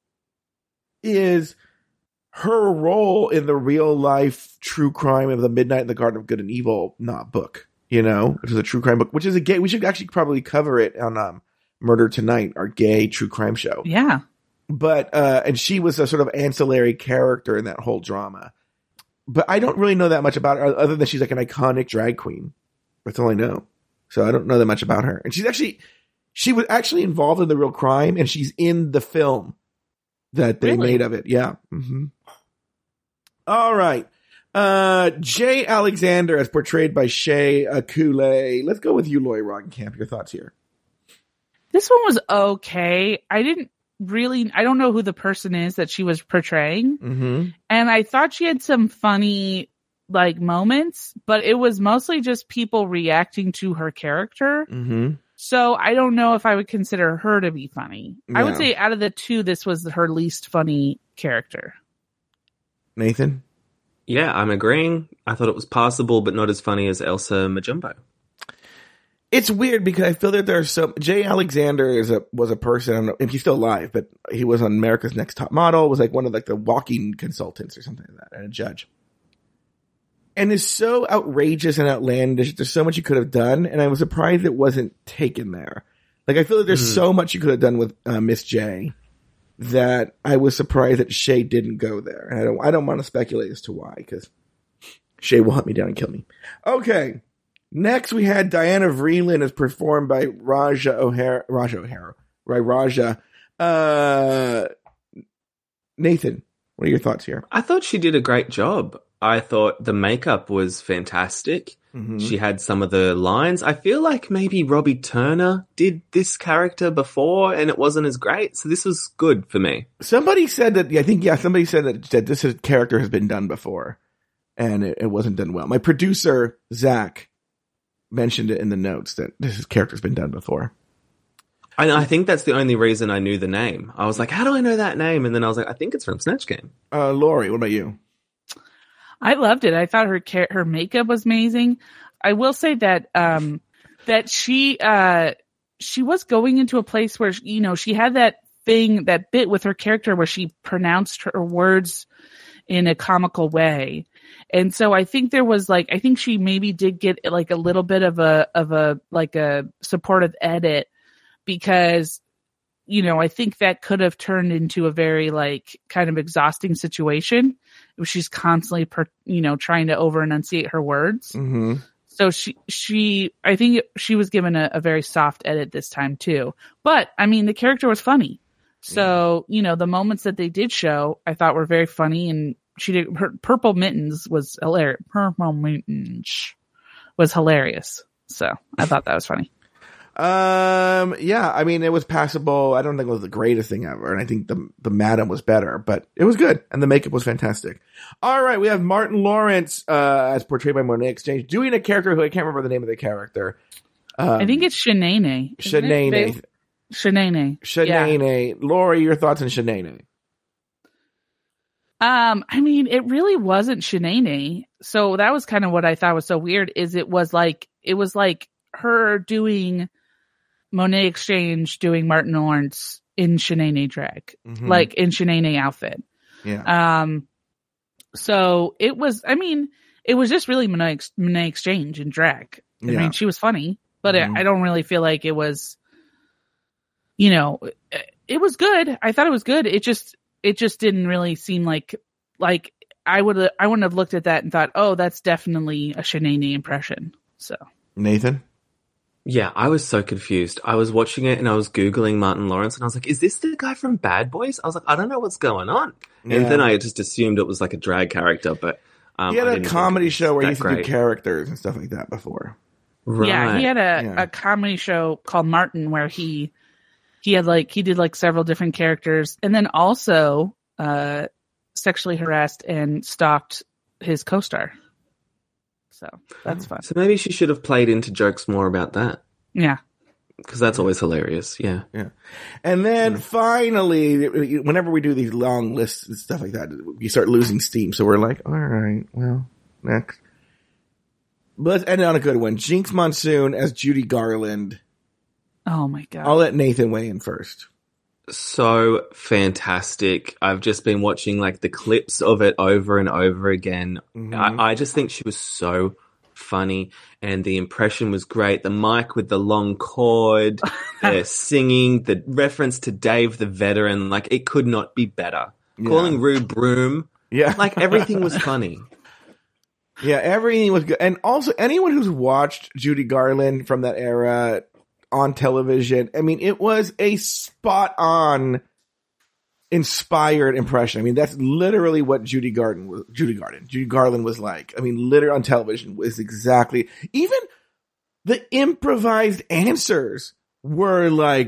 is her role in the real life true crime of the Midnight in the Garden of Good and Evil, not book, you know, which is a true crime book, which is a gay, we should actually probably cover it on um, Murder Tonight, our gay true crime show. Yeah. But, uh, and she was a sort of ancillary character in that whole drama. But I don't really know that much about her other than she's like an iconic drag queen. That's all I know. So I don't know that much about her. And she's actually, she was actually involved in the real crime and she's in the film that they really? made of it. Yeah. Mm-hmm. All right. Uh, Jay Alexander as portrayed by Shea Coulee. Let's go with you, Lori Roggenkamp. Your thoughts here. This one was okay. I didn't, really, I don't know who the person is that she was portraying. Mm-hmm. And I thought she had some funny like moments, but it was mostly just people reacting to her character. Mm-hmm. So I don't know if I would consider her to be funny. Yeah. I would say out of the two, this was her least funny character. Nathan? Yeah, I'm agreeing. I thought it was passable, but not as funny as Elsa Majumbo. It's weird because I feel that there's so Jay Alexander is a was a person, I don't know if he's still alive, but he was on America's Next Top Model, was like one of like the walking consultants or something like that, and a judge. And it's so outrageous and outlandish. There's so much you could have done, and I was surprised it wasn't taken there. Like I feel that there's mm. so much you could have done with uh, Miss J that I was surprised that Shay didn't go there. And I don't I don't want to speculate as to why, because Shay will hunt me down and kill me. Okay. Next, we had Diana Vreeland as performed by Raja O'Hara. Raja O'Hara. Right, Raja. Uh, Nathan, what are your thoughts here? I thought she did a great job. I thought the makeup was fantastic. Mm-hmm. She had some of the lines. I feel like maybe Robbie Turner did this character before and it wasn't as great. So this was good for me. Somebody said that, I think, yeah, somebody said that, that this is, character has been done before and it, it wasn't done well. My producer, Zach, mentioned it in the notes that this character's been done before. I, I think that's the only reason I knew the name. I was like, how do I know that name? And then I was like, I think it's from Snatch Game. Uh, Lori, what about you? I loved it. I thought her her makeup was amazing. I will say that um, that she uh, she was going into a place where, you know, she had that thing, that bit with her character where she pronounced her words in a comical way. And so I think there was like, I think she maybe did get like a little bit of a, of a, like a supportive edit because, you know, I think that could have turned into a very like kind of exhausting situation if she's constantly, per, you know, trying to over enunciate her words. Mm-hmm. So she, she, I think she was given a, a very soft edit this time too. But I mean, the character was funny. So, you know, the moments that they did show, I thought were very funny, and she did her Purple Mittens was hilarious. Purple Mittens was hilarious. So I thought that was funny. Um, yeah, I mean, it was passable. I don't think it was the greatest thing ever. And I think the, the Madam was better, but it was good. And the makeup was fantastic. All right. We have Martin Lawrence, uh, as portrayed by Monet Exchange, doing a character who I can't remember the name of the character. Um, I think it's Shanae. Shanae. Shanae. Shanae. Yeah. Lori, your thoughts on Shanae? Um, I mean, it really wasn't Shanae. So that was kind of what I thought was so weird, is it was like, it was like her doing Monet Exchange doing Martin Lawrence in Shanae drag, mm-hmm. like in Shanae outfit. Yeah. Um, so it was, I mean, it was just really Monet, Monet Exchange in drag. I yeah. mean, she was funny, but mm-hmm. it, I don't really feel like it was, you know, it, it was good. I thought it was good. It just, it just didn't really seem like, like I would, I wouldn't have looked at that and thought, oh, that's definitely a Shanae impression. So Nathan? Yeah, I was so confused. I was watching it and I was Googling Martin Lawrence and I was like, is this the guy from Bad Boys? I was like, I don't know what's going on. Yeah. And then I just assumed it was like a drag character, but um, he had I a didn't comedy show where he used to do great. characters and stuff like that before. Right. Yeah, he had a, Yeah. a comedy show called Martin where he he had like he did like several different characters, and then also uh, sexually harassed and stalked his co-star. So that's fun. So maybe she should have played into jokes more about that. Yeah. Because that's always hilarious. Yeah. Yeah. And then finally, whenever we do these long lists and stuff like that, we start losing steam. So we're like, all right, well, next. But let's end on a good one. Jinx Monsoon as Judy Garland. Oh my God. I'll let Nathan weigh in first. So fantastic. I've just been watching like the clips of it over and over again. Mm-hmm. I, I just think she was so funny and the impression was great. The mic with the long cord, the singing, the reference to Dave the veteran, like it could not be better. Yeah. Calling Rue Broom. Yeah. Like everything was funny. Yeah, everything was good. And also anyone who's watched Judy Garland from that era on television, I mean, it was a spot on inspired impression. I mean, that's literally what Judy Garland was, Judy Garland, Judy Garland was like. I mean, literally on television was exactly, even the improvised answers were like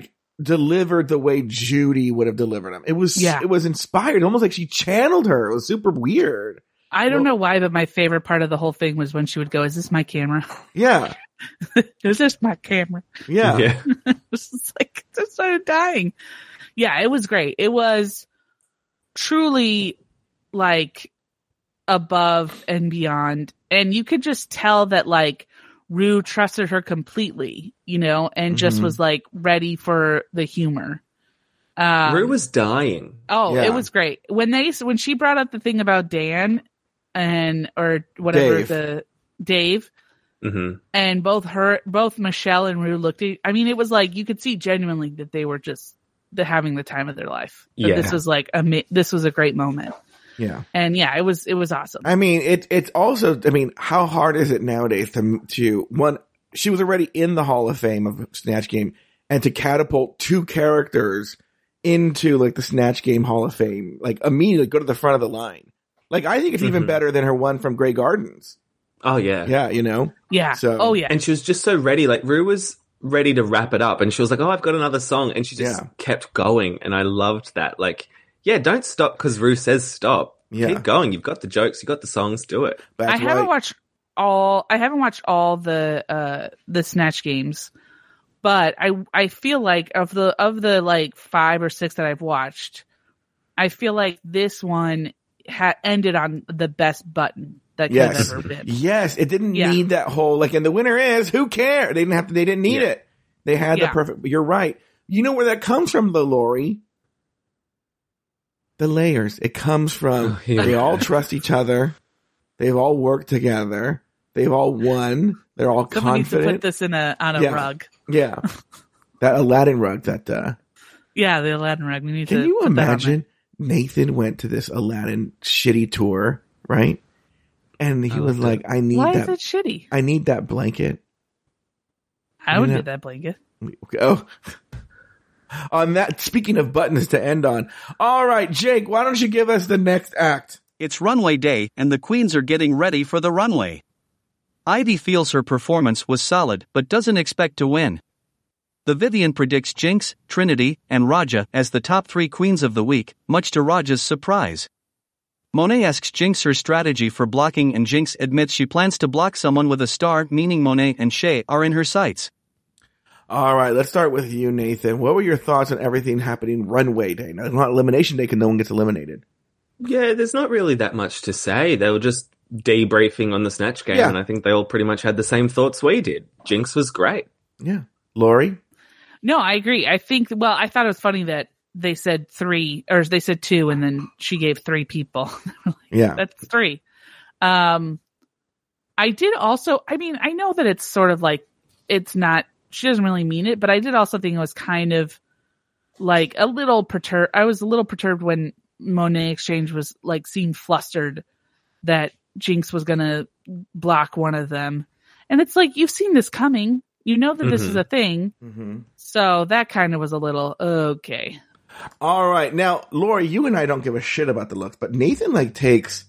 delivered the way Judy would have delivered them. It was, Yeah. it was inspired, almost like she channeled her. It was super weird. I don't Well- know why, but my favorite part of the whole thing was when she would go, "Is this my camera? Yeah. Is this my camera?" Yeah. Yeah. It was just like, I just started dying. Yeah, it was great. It was truly like above and beyond. And you could just tell that like Rue trusted her completely, you know, and just Mhm. was like ready for the humor. Um, Rue was dying. Oh, Yeah. it was great. When they when she brought up the thing about Dan and or whatever Dave. the Dave hmm and both her both Michelle and Rue looked at I mean it was like you could see genuinely that they were just the, having the time of their life. That Yeah. This was like a ma- this was a great moment. Yeah. And yeah, it was it was awesome. I mean, it, it's also, I mean, how hard is it nowadays to, to, one, she was already in the Hall of Fame of Snatch Game, and to catapult two characters into like the Snatch Game Hall of Fame, like immediately go to the front of the line. Like, I think it's even Mhm. better than her one from Grey Gardens. Oh yeah. Yeah, you know? Yeah. So- oh yeah. And she was just so ready. Like Rue was ready to wrap it up, and she was like, "Oh, I've got another song," and she just Yeah. kept going, and I loved that. Like, yeah, don't stop because Rue says stop. Yeah. Keep going. You've got the jokes. You've got the songs. Do it. I That's haven't right. watched all I haven't watched all the uh the Snatch Games. But I I feel like of the of the like five or six that I've watched, I feel like this one had ended on the best button that could Yes. have ever been. Yes, it didn't Yeah. need that whole, like, and the winner is, who cares? They didn't have to, they didn't need Yeah. it. They had Yeah. the perfect, you're right. You know where that comes from, though, Lori? The layers. It comes from, Oh, here they we all go. trust each other. They've all worked together. They've all won. They're all Someone needs to confident. put this in a on a Yeah. rug. Yeah. That Aladdin rug that, uh, Yeah, the Aladdin rug. We need can to you put that on imagine Nathan went to this Aladdin shitty tour, right? And he I was loved like, it. I need there. Why that. is it shitty? I need that blanket. I would You know- get that blanket. Oh, on that, speaking of buttons to end on. All right, Jake, why don't you give us the next act? It's runway day, and the queens are getting ready for the runway. Ivy feels her performance was solid, but doesn't expect to win. The Vivian predicts Jinx, Trinity, and Raja as the top three queens of the week, much to Raja's surprise. Monet asks Jinx her strategy for blocking, and Jinx admits she plans to block someone with a star, meaning Monet and Shea are in her sights. All right, let's start with you, Nathan. What were your thoughts on everything happening runway day? Now, it's not elimination day because no one gets eliminated. Yeah, there's not really that much to say. They were just debriefing on the Snatch Game, Yeah. and I think they all pretty much had the same thoughts we did. Jinx was great. Yeah. Lori? No, I agree. I think, well, I thought it was funny that they said three, or they said two, and then she gave three people. Yeah. That's three. Um, I did also, I mean, I know that it's sort of like, it's not, she doesn't really mean it, but I did also think it was kind of like a little perturbed. I was a little perturbed when Monet Exchange was like seemed flustered that Jinx was going to block one of them. And it's like, you've seen this coming. You know that this Mhm. is a thing. Mm-hmm. So that kind of was a little, okay. All right. Now, Lori, you and I don't give a shit about the looks, but Nathan, like, takes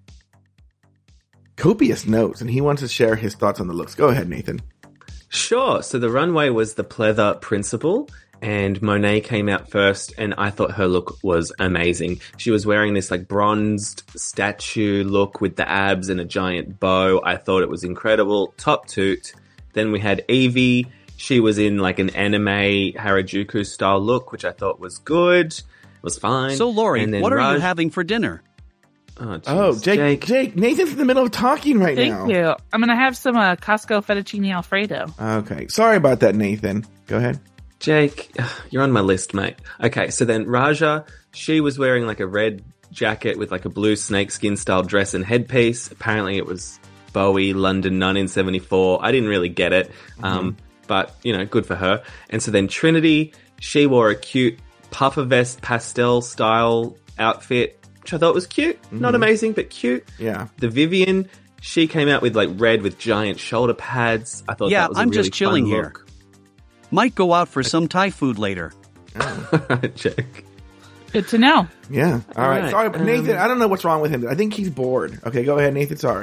copious notes, and he wants to share his thoughts on the looks. Go ahead, Nathan. Sure. So the runway was the pleather principal, and Monet came out first, and I thought her look was amazing. She was wearing this like bronzed statue look with the abs and a giant bow. I thought it was incredible. Top toot. Then we had Evie. She was in like an anime Harajuku style look, which I thought was good. It was fine. So, Lori, And then what are Raj- you having for dinner? Oh, Oh, jeez. Jake, Jake, Nathan's in the middle of talking right Thank now. you. I'm going to have some uh, Costco fettuccine Alfredo. Okay. Sorry about that, Nathan. Go ahead. Jake, you're on my list, mate. Okay, so then Raja, she was wearing like a red jacket with like a blue snakeskin style dress and headpiece. Apparently it was Bowie, London, nineteen seventy-four. I didn't really get it, um, but, you know, good for her. And so then Trinity, she wore a cute puffer vest pastel style outfit, which I thought was cute. Not amazing, but cute. Yeah. The Vivian, she came out with like red with giant shoulder pads. I thought Yeah, that was a I'm really just chilling fun here. look. Might go out for some Thai food later. Jake. Good to know. Yeah. All right. right, Sorry, but um, Nathan, I don't know what's wrong with him. I think he's bored. Okay, go ahead, Nathan. Sorry.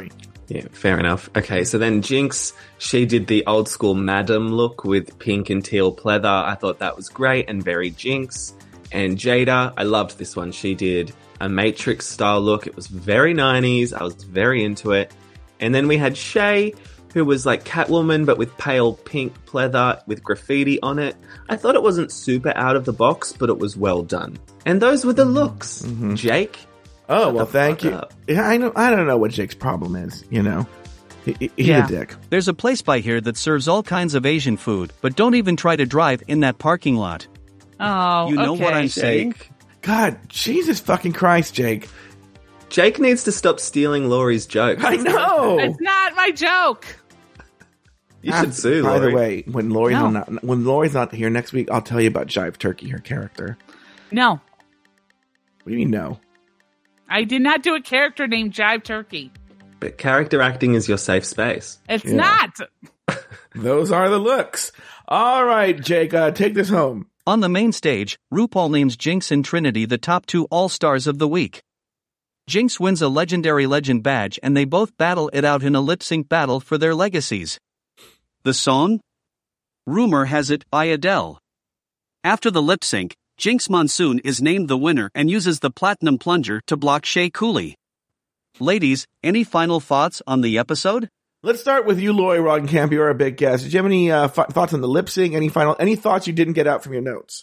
Yeah, fair enough. Okay, so then Jinx, she did the old school madam look with pink and teal pleather. I thought that was great and very Jinx. And Jada, I loved this one. She did a Matrix style look. It was very nineties. I was very into it. And then we had Shay, who was like Catwoman, but with pale pink pleather with graffiti on it. I thought it wasn't super out of the box, but it was well done. And those were the looks. Mm-hmm. Jake? Oh, well, thank you. Up. Yeah, I know. I don't know what Jake's problem is, you know. He, he, he's Yeah. a dick. There's a place by here that serves all kinds of Asian food, but don't even try to drive in that parking lot. Oh, You know okay. what I'm saying? Jake. God, Jesus fucking Christ, Jake. Jake needs to stop stealing Laurie's jokes. I know. It's not my joke. You should sue By Laurie. the way, when Laurie's No. not when Laurie's not here next week, I'll tell you about Jive Turkey, her character. No, What do you mean no? I did not do a character named Jive Turkey. But character acting is your safe space. It's Yeah. not. Those are the looks. All right, Jake, uh, take this home. On the main stage, RuPaul names Jinx and Trinity the top two All-Stars of the week. Jinx wins a Legendary Legend badge and they both battle it out in a lip-sync battle for their legacies. The song? Rumor Has It by Adele. After the lip-sync, Jinx Monsoon is named the winner and uses the Platinum Plunger to block Shea Coulee. Ladies, any final thoughts on the episode? Let's start with you, Laurie Roggenkamp. You're a big guest. Did you have any uh, f- thoughts on the lip sync? Any final, any thoughts you didn't get out from your notes?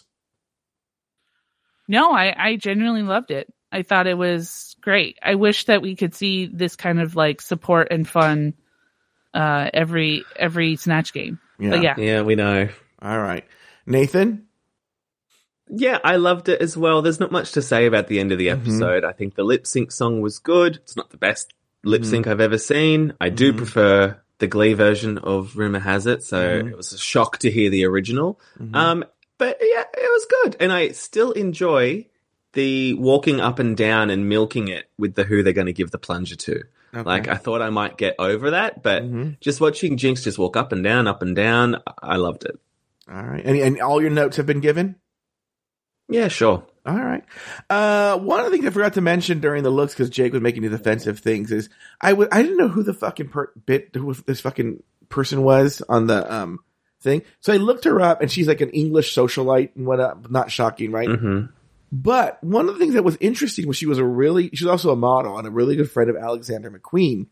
No, I, I genuinely loved it. I thought it was great. I wish that we could see this kind of like support and fun uh, every every Snatch game. But yeah, Yeah, we know. All right, Nathan. Yeah, I loved it as well. There's not much to say about the end of the episode. I think the lip sync song was good. It's not the best lip sync I've ever seen. I do prefer the Glee version of Rumor Has It, so it was a shock to hear the original. Um, but yeah, it was good. And I still enjoy the walking up and down and milking it with the who they're going to give the plunger to. Okay. Like, I thought I might get over that, but just watching Jinx just walk up and down, up and down, I loved it. All right, and, and all your notes have been given. Yeah, sure. All right. Uh, one of the things I forgot to mention during the looks, because Jake was making these offensive things, is I w- I didn't know who the fucking per- bit who this fucking person was on the um thing. So I looked her up, and she's like an English socialite and whatnot. Not shocking, right? Mm-hmm. But one of the things that was interesting was she was a really she was also a model and a really good friend of Alexander McQueen.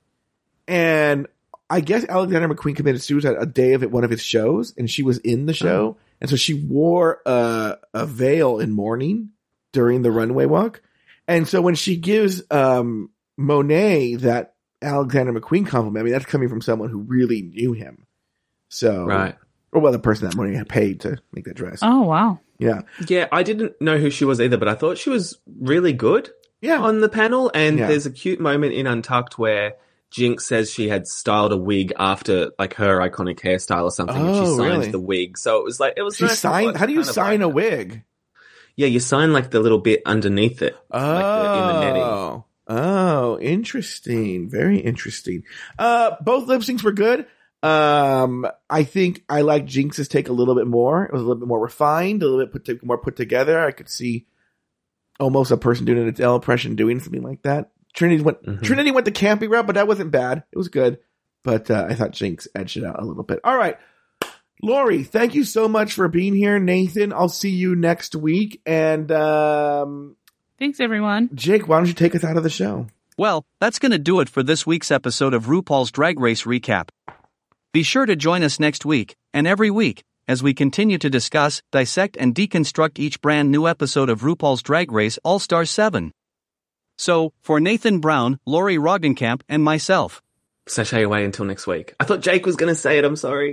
And I guess Alexander McQueen committed suicide a day of it, one of his shows, and she was in the show. Oh. And so she wore a, a veil in mourning during the runway walk. And so when she gives um, Monet that Alexander McQueen compliment, I mean, that's coming from someone who really knew him. So, Right. Or well, the person that Monet had paid to make that dress. Oh wow. Yeah. Yeah, I didn't know who she was either, but I thought she was really good Yeah. on the panel. And Yeah. there's a cute moment in Untucked where Jinx says she had styled a wig after like her iconic hairstyle or something, and she Oh, signed really? the wig. So it was like it was. She nice to signed. watch, How do you kind of sign like- a wig? Yeah, you sign like the little bit underneath it, Oh, like the, in the netting. oh, interesting. Very interesting. Uh, both lip syncs were good. Um, I think I like Jinx's take a little bit more. It was a little bit more refined, a little bit put to, more put together. I could see almost a person doing an Adele impression doing something like that. Trinity went Mhm. Trinity went the campy route, but that wasn't bad. It was good. But uh, I thought Jinx edged it out a little bit. All right. Laurie, thank you so much for being here. Nathan, I'll see you next week. And um, Thanks everyone. Jake, why don't you take us out of the show? Well, that's gonna do it for this week's episode of RuPaul's Drag Race Recap. Be sure to join us next week, and every week, as we continue to discuss, dissect, and deconstruct each brand new episode of RuPaul's Drag Race All-Star seven. So, for Nathan Brown, Laurie Roggenkamp, and myself, Sashay away until next week. I thought Jake was going to say it. I'm sorry.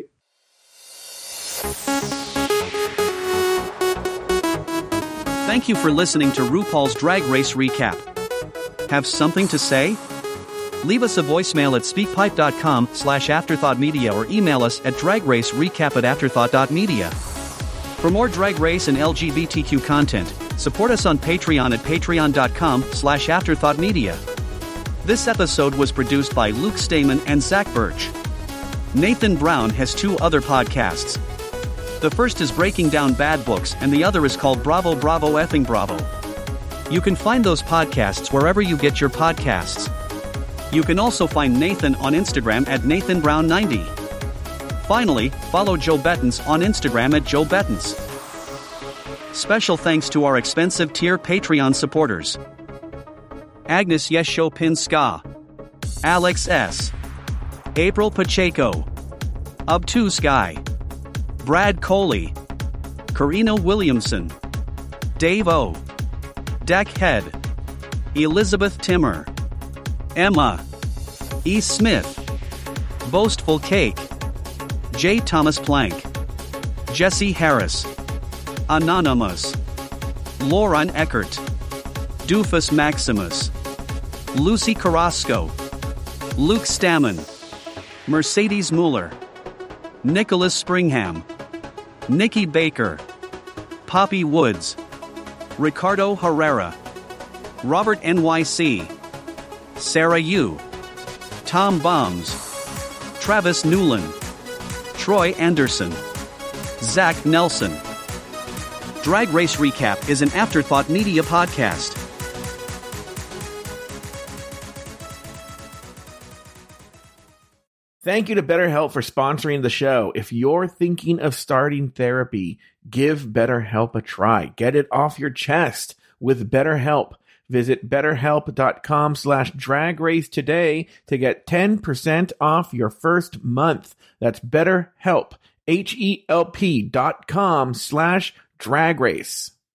thank you for listening to RuPaul's Drag Race Recap. Have something to say? Leave us a voicemail at speakpipe.com slash afterthoughtmedia or email us at dragracerecap at afterthought.media. For more Drag Race and L G B T Q content, support us on Patreon at patreon.com slash afterthoughtmedia. This episode was produced by Luke Stamen and Zach Birch. Nathan Brown has two other podcasts. The first is Breaking Down Bad Books and the other is called Bravo Bravo Effing Bravo. You can find those podcasts wherever you get your podcasts. You can also find Nathan on Instagram at Nathan Brown ninety. Finally, follow Joe Bettens on Instagram at Joe Bettens. Special thanks to our expensive tier Patreon supporters: Agnes Yesho Pinska, Alex S., April Pacheco, Obtuse Guy, Brad Coley, Karina Williamson, Dave O., Deck Head, Elizabeth Timmer, Emma, E. Smith, Boastful Cake, J. Thomas Plank, Jesse Harris, Anonymous, Lauren Eckert, Doofus Maximus, Lucy Carrasco, Luke Stammen, Mercedes Mueller, Nicholas Springham, Nikki Baker, Poppy Woods, Ricardo Herrera, Robert N Y C, Sarah Yu, Tom Bombs, Travis Newland, Troy Anderson, Zach Nelson. Drag Race Recap is an Afterthought Media podcast. Thank you to BetterHelp for sponsoring the show. If you're thinking of starting therapy, give BetterHelp a try. Get it off your chest with BetterHelp. Visit betterhelp.com slash drag race today to get ten percent off your first month. That's BetterHelp, H E L P dot com slash drag race.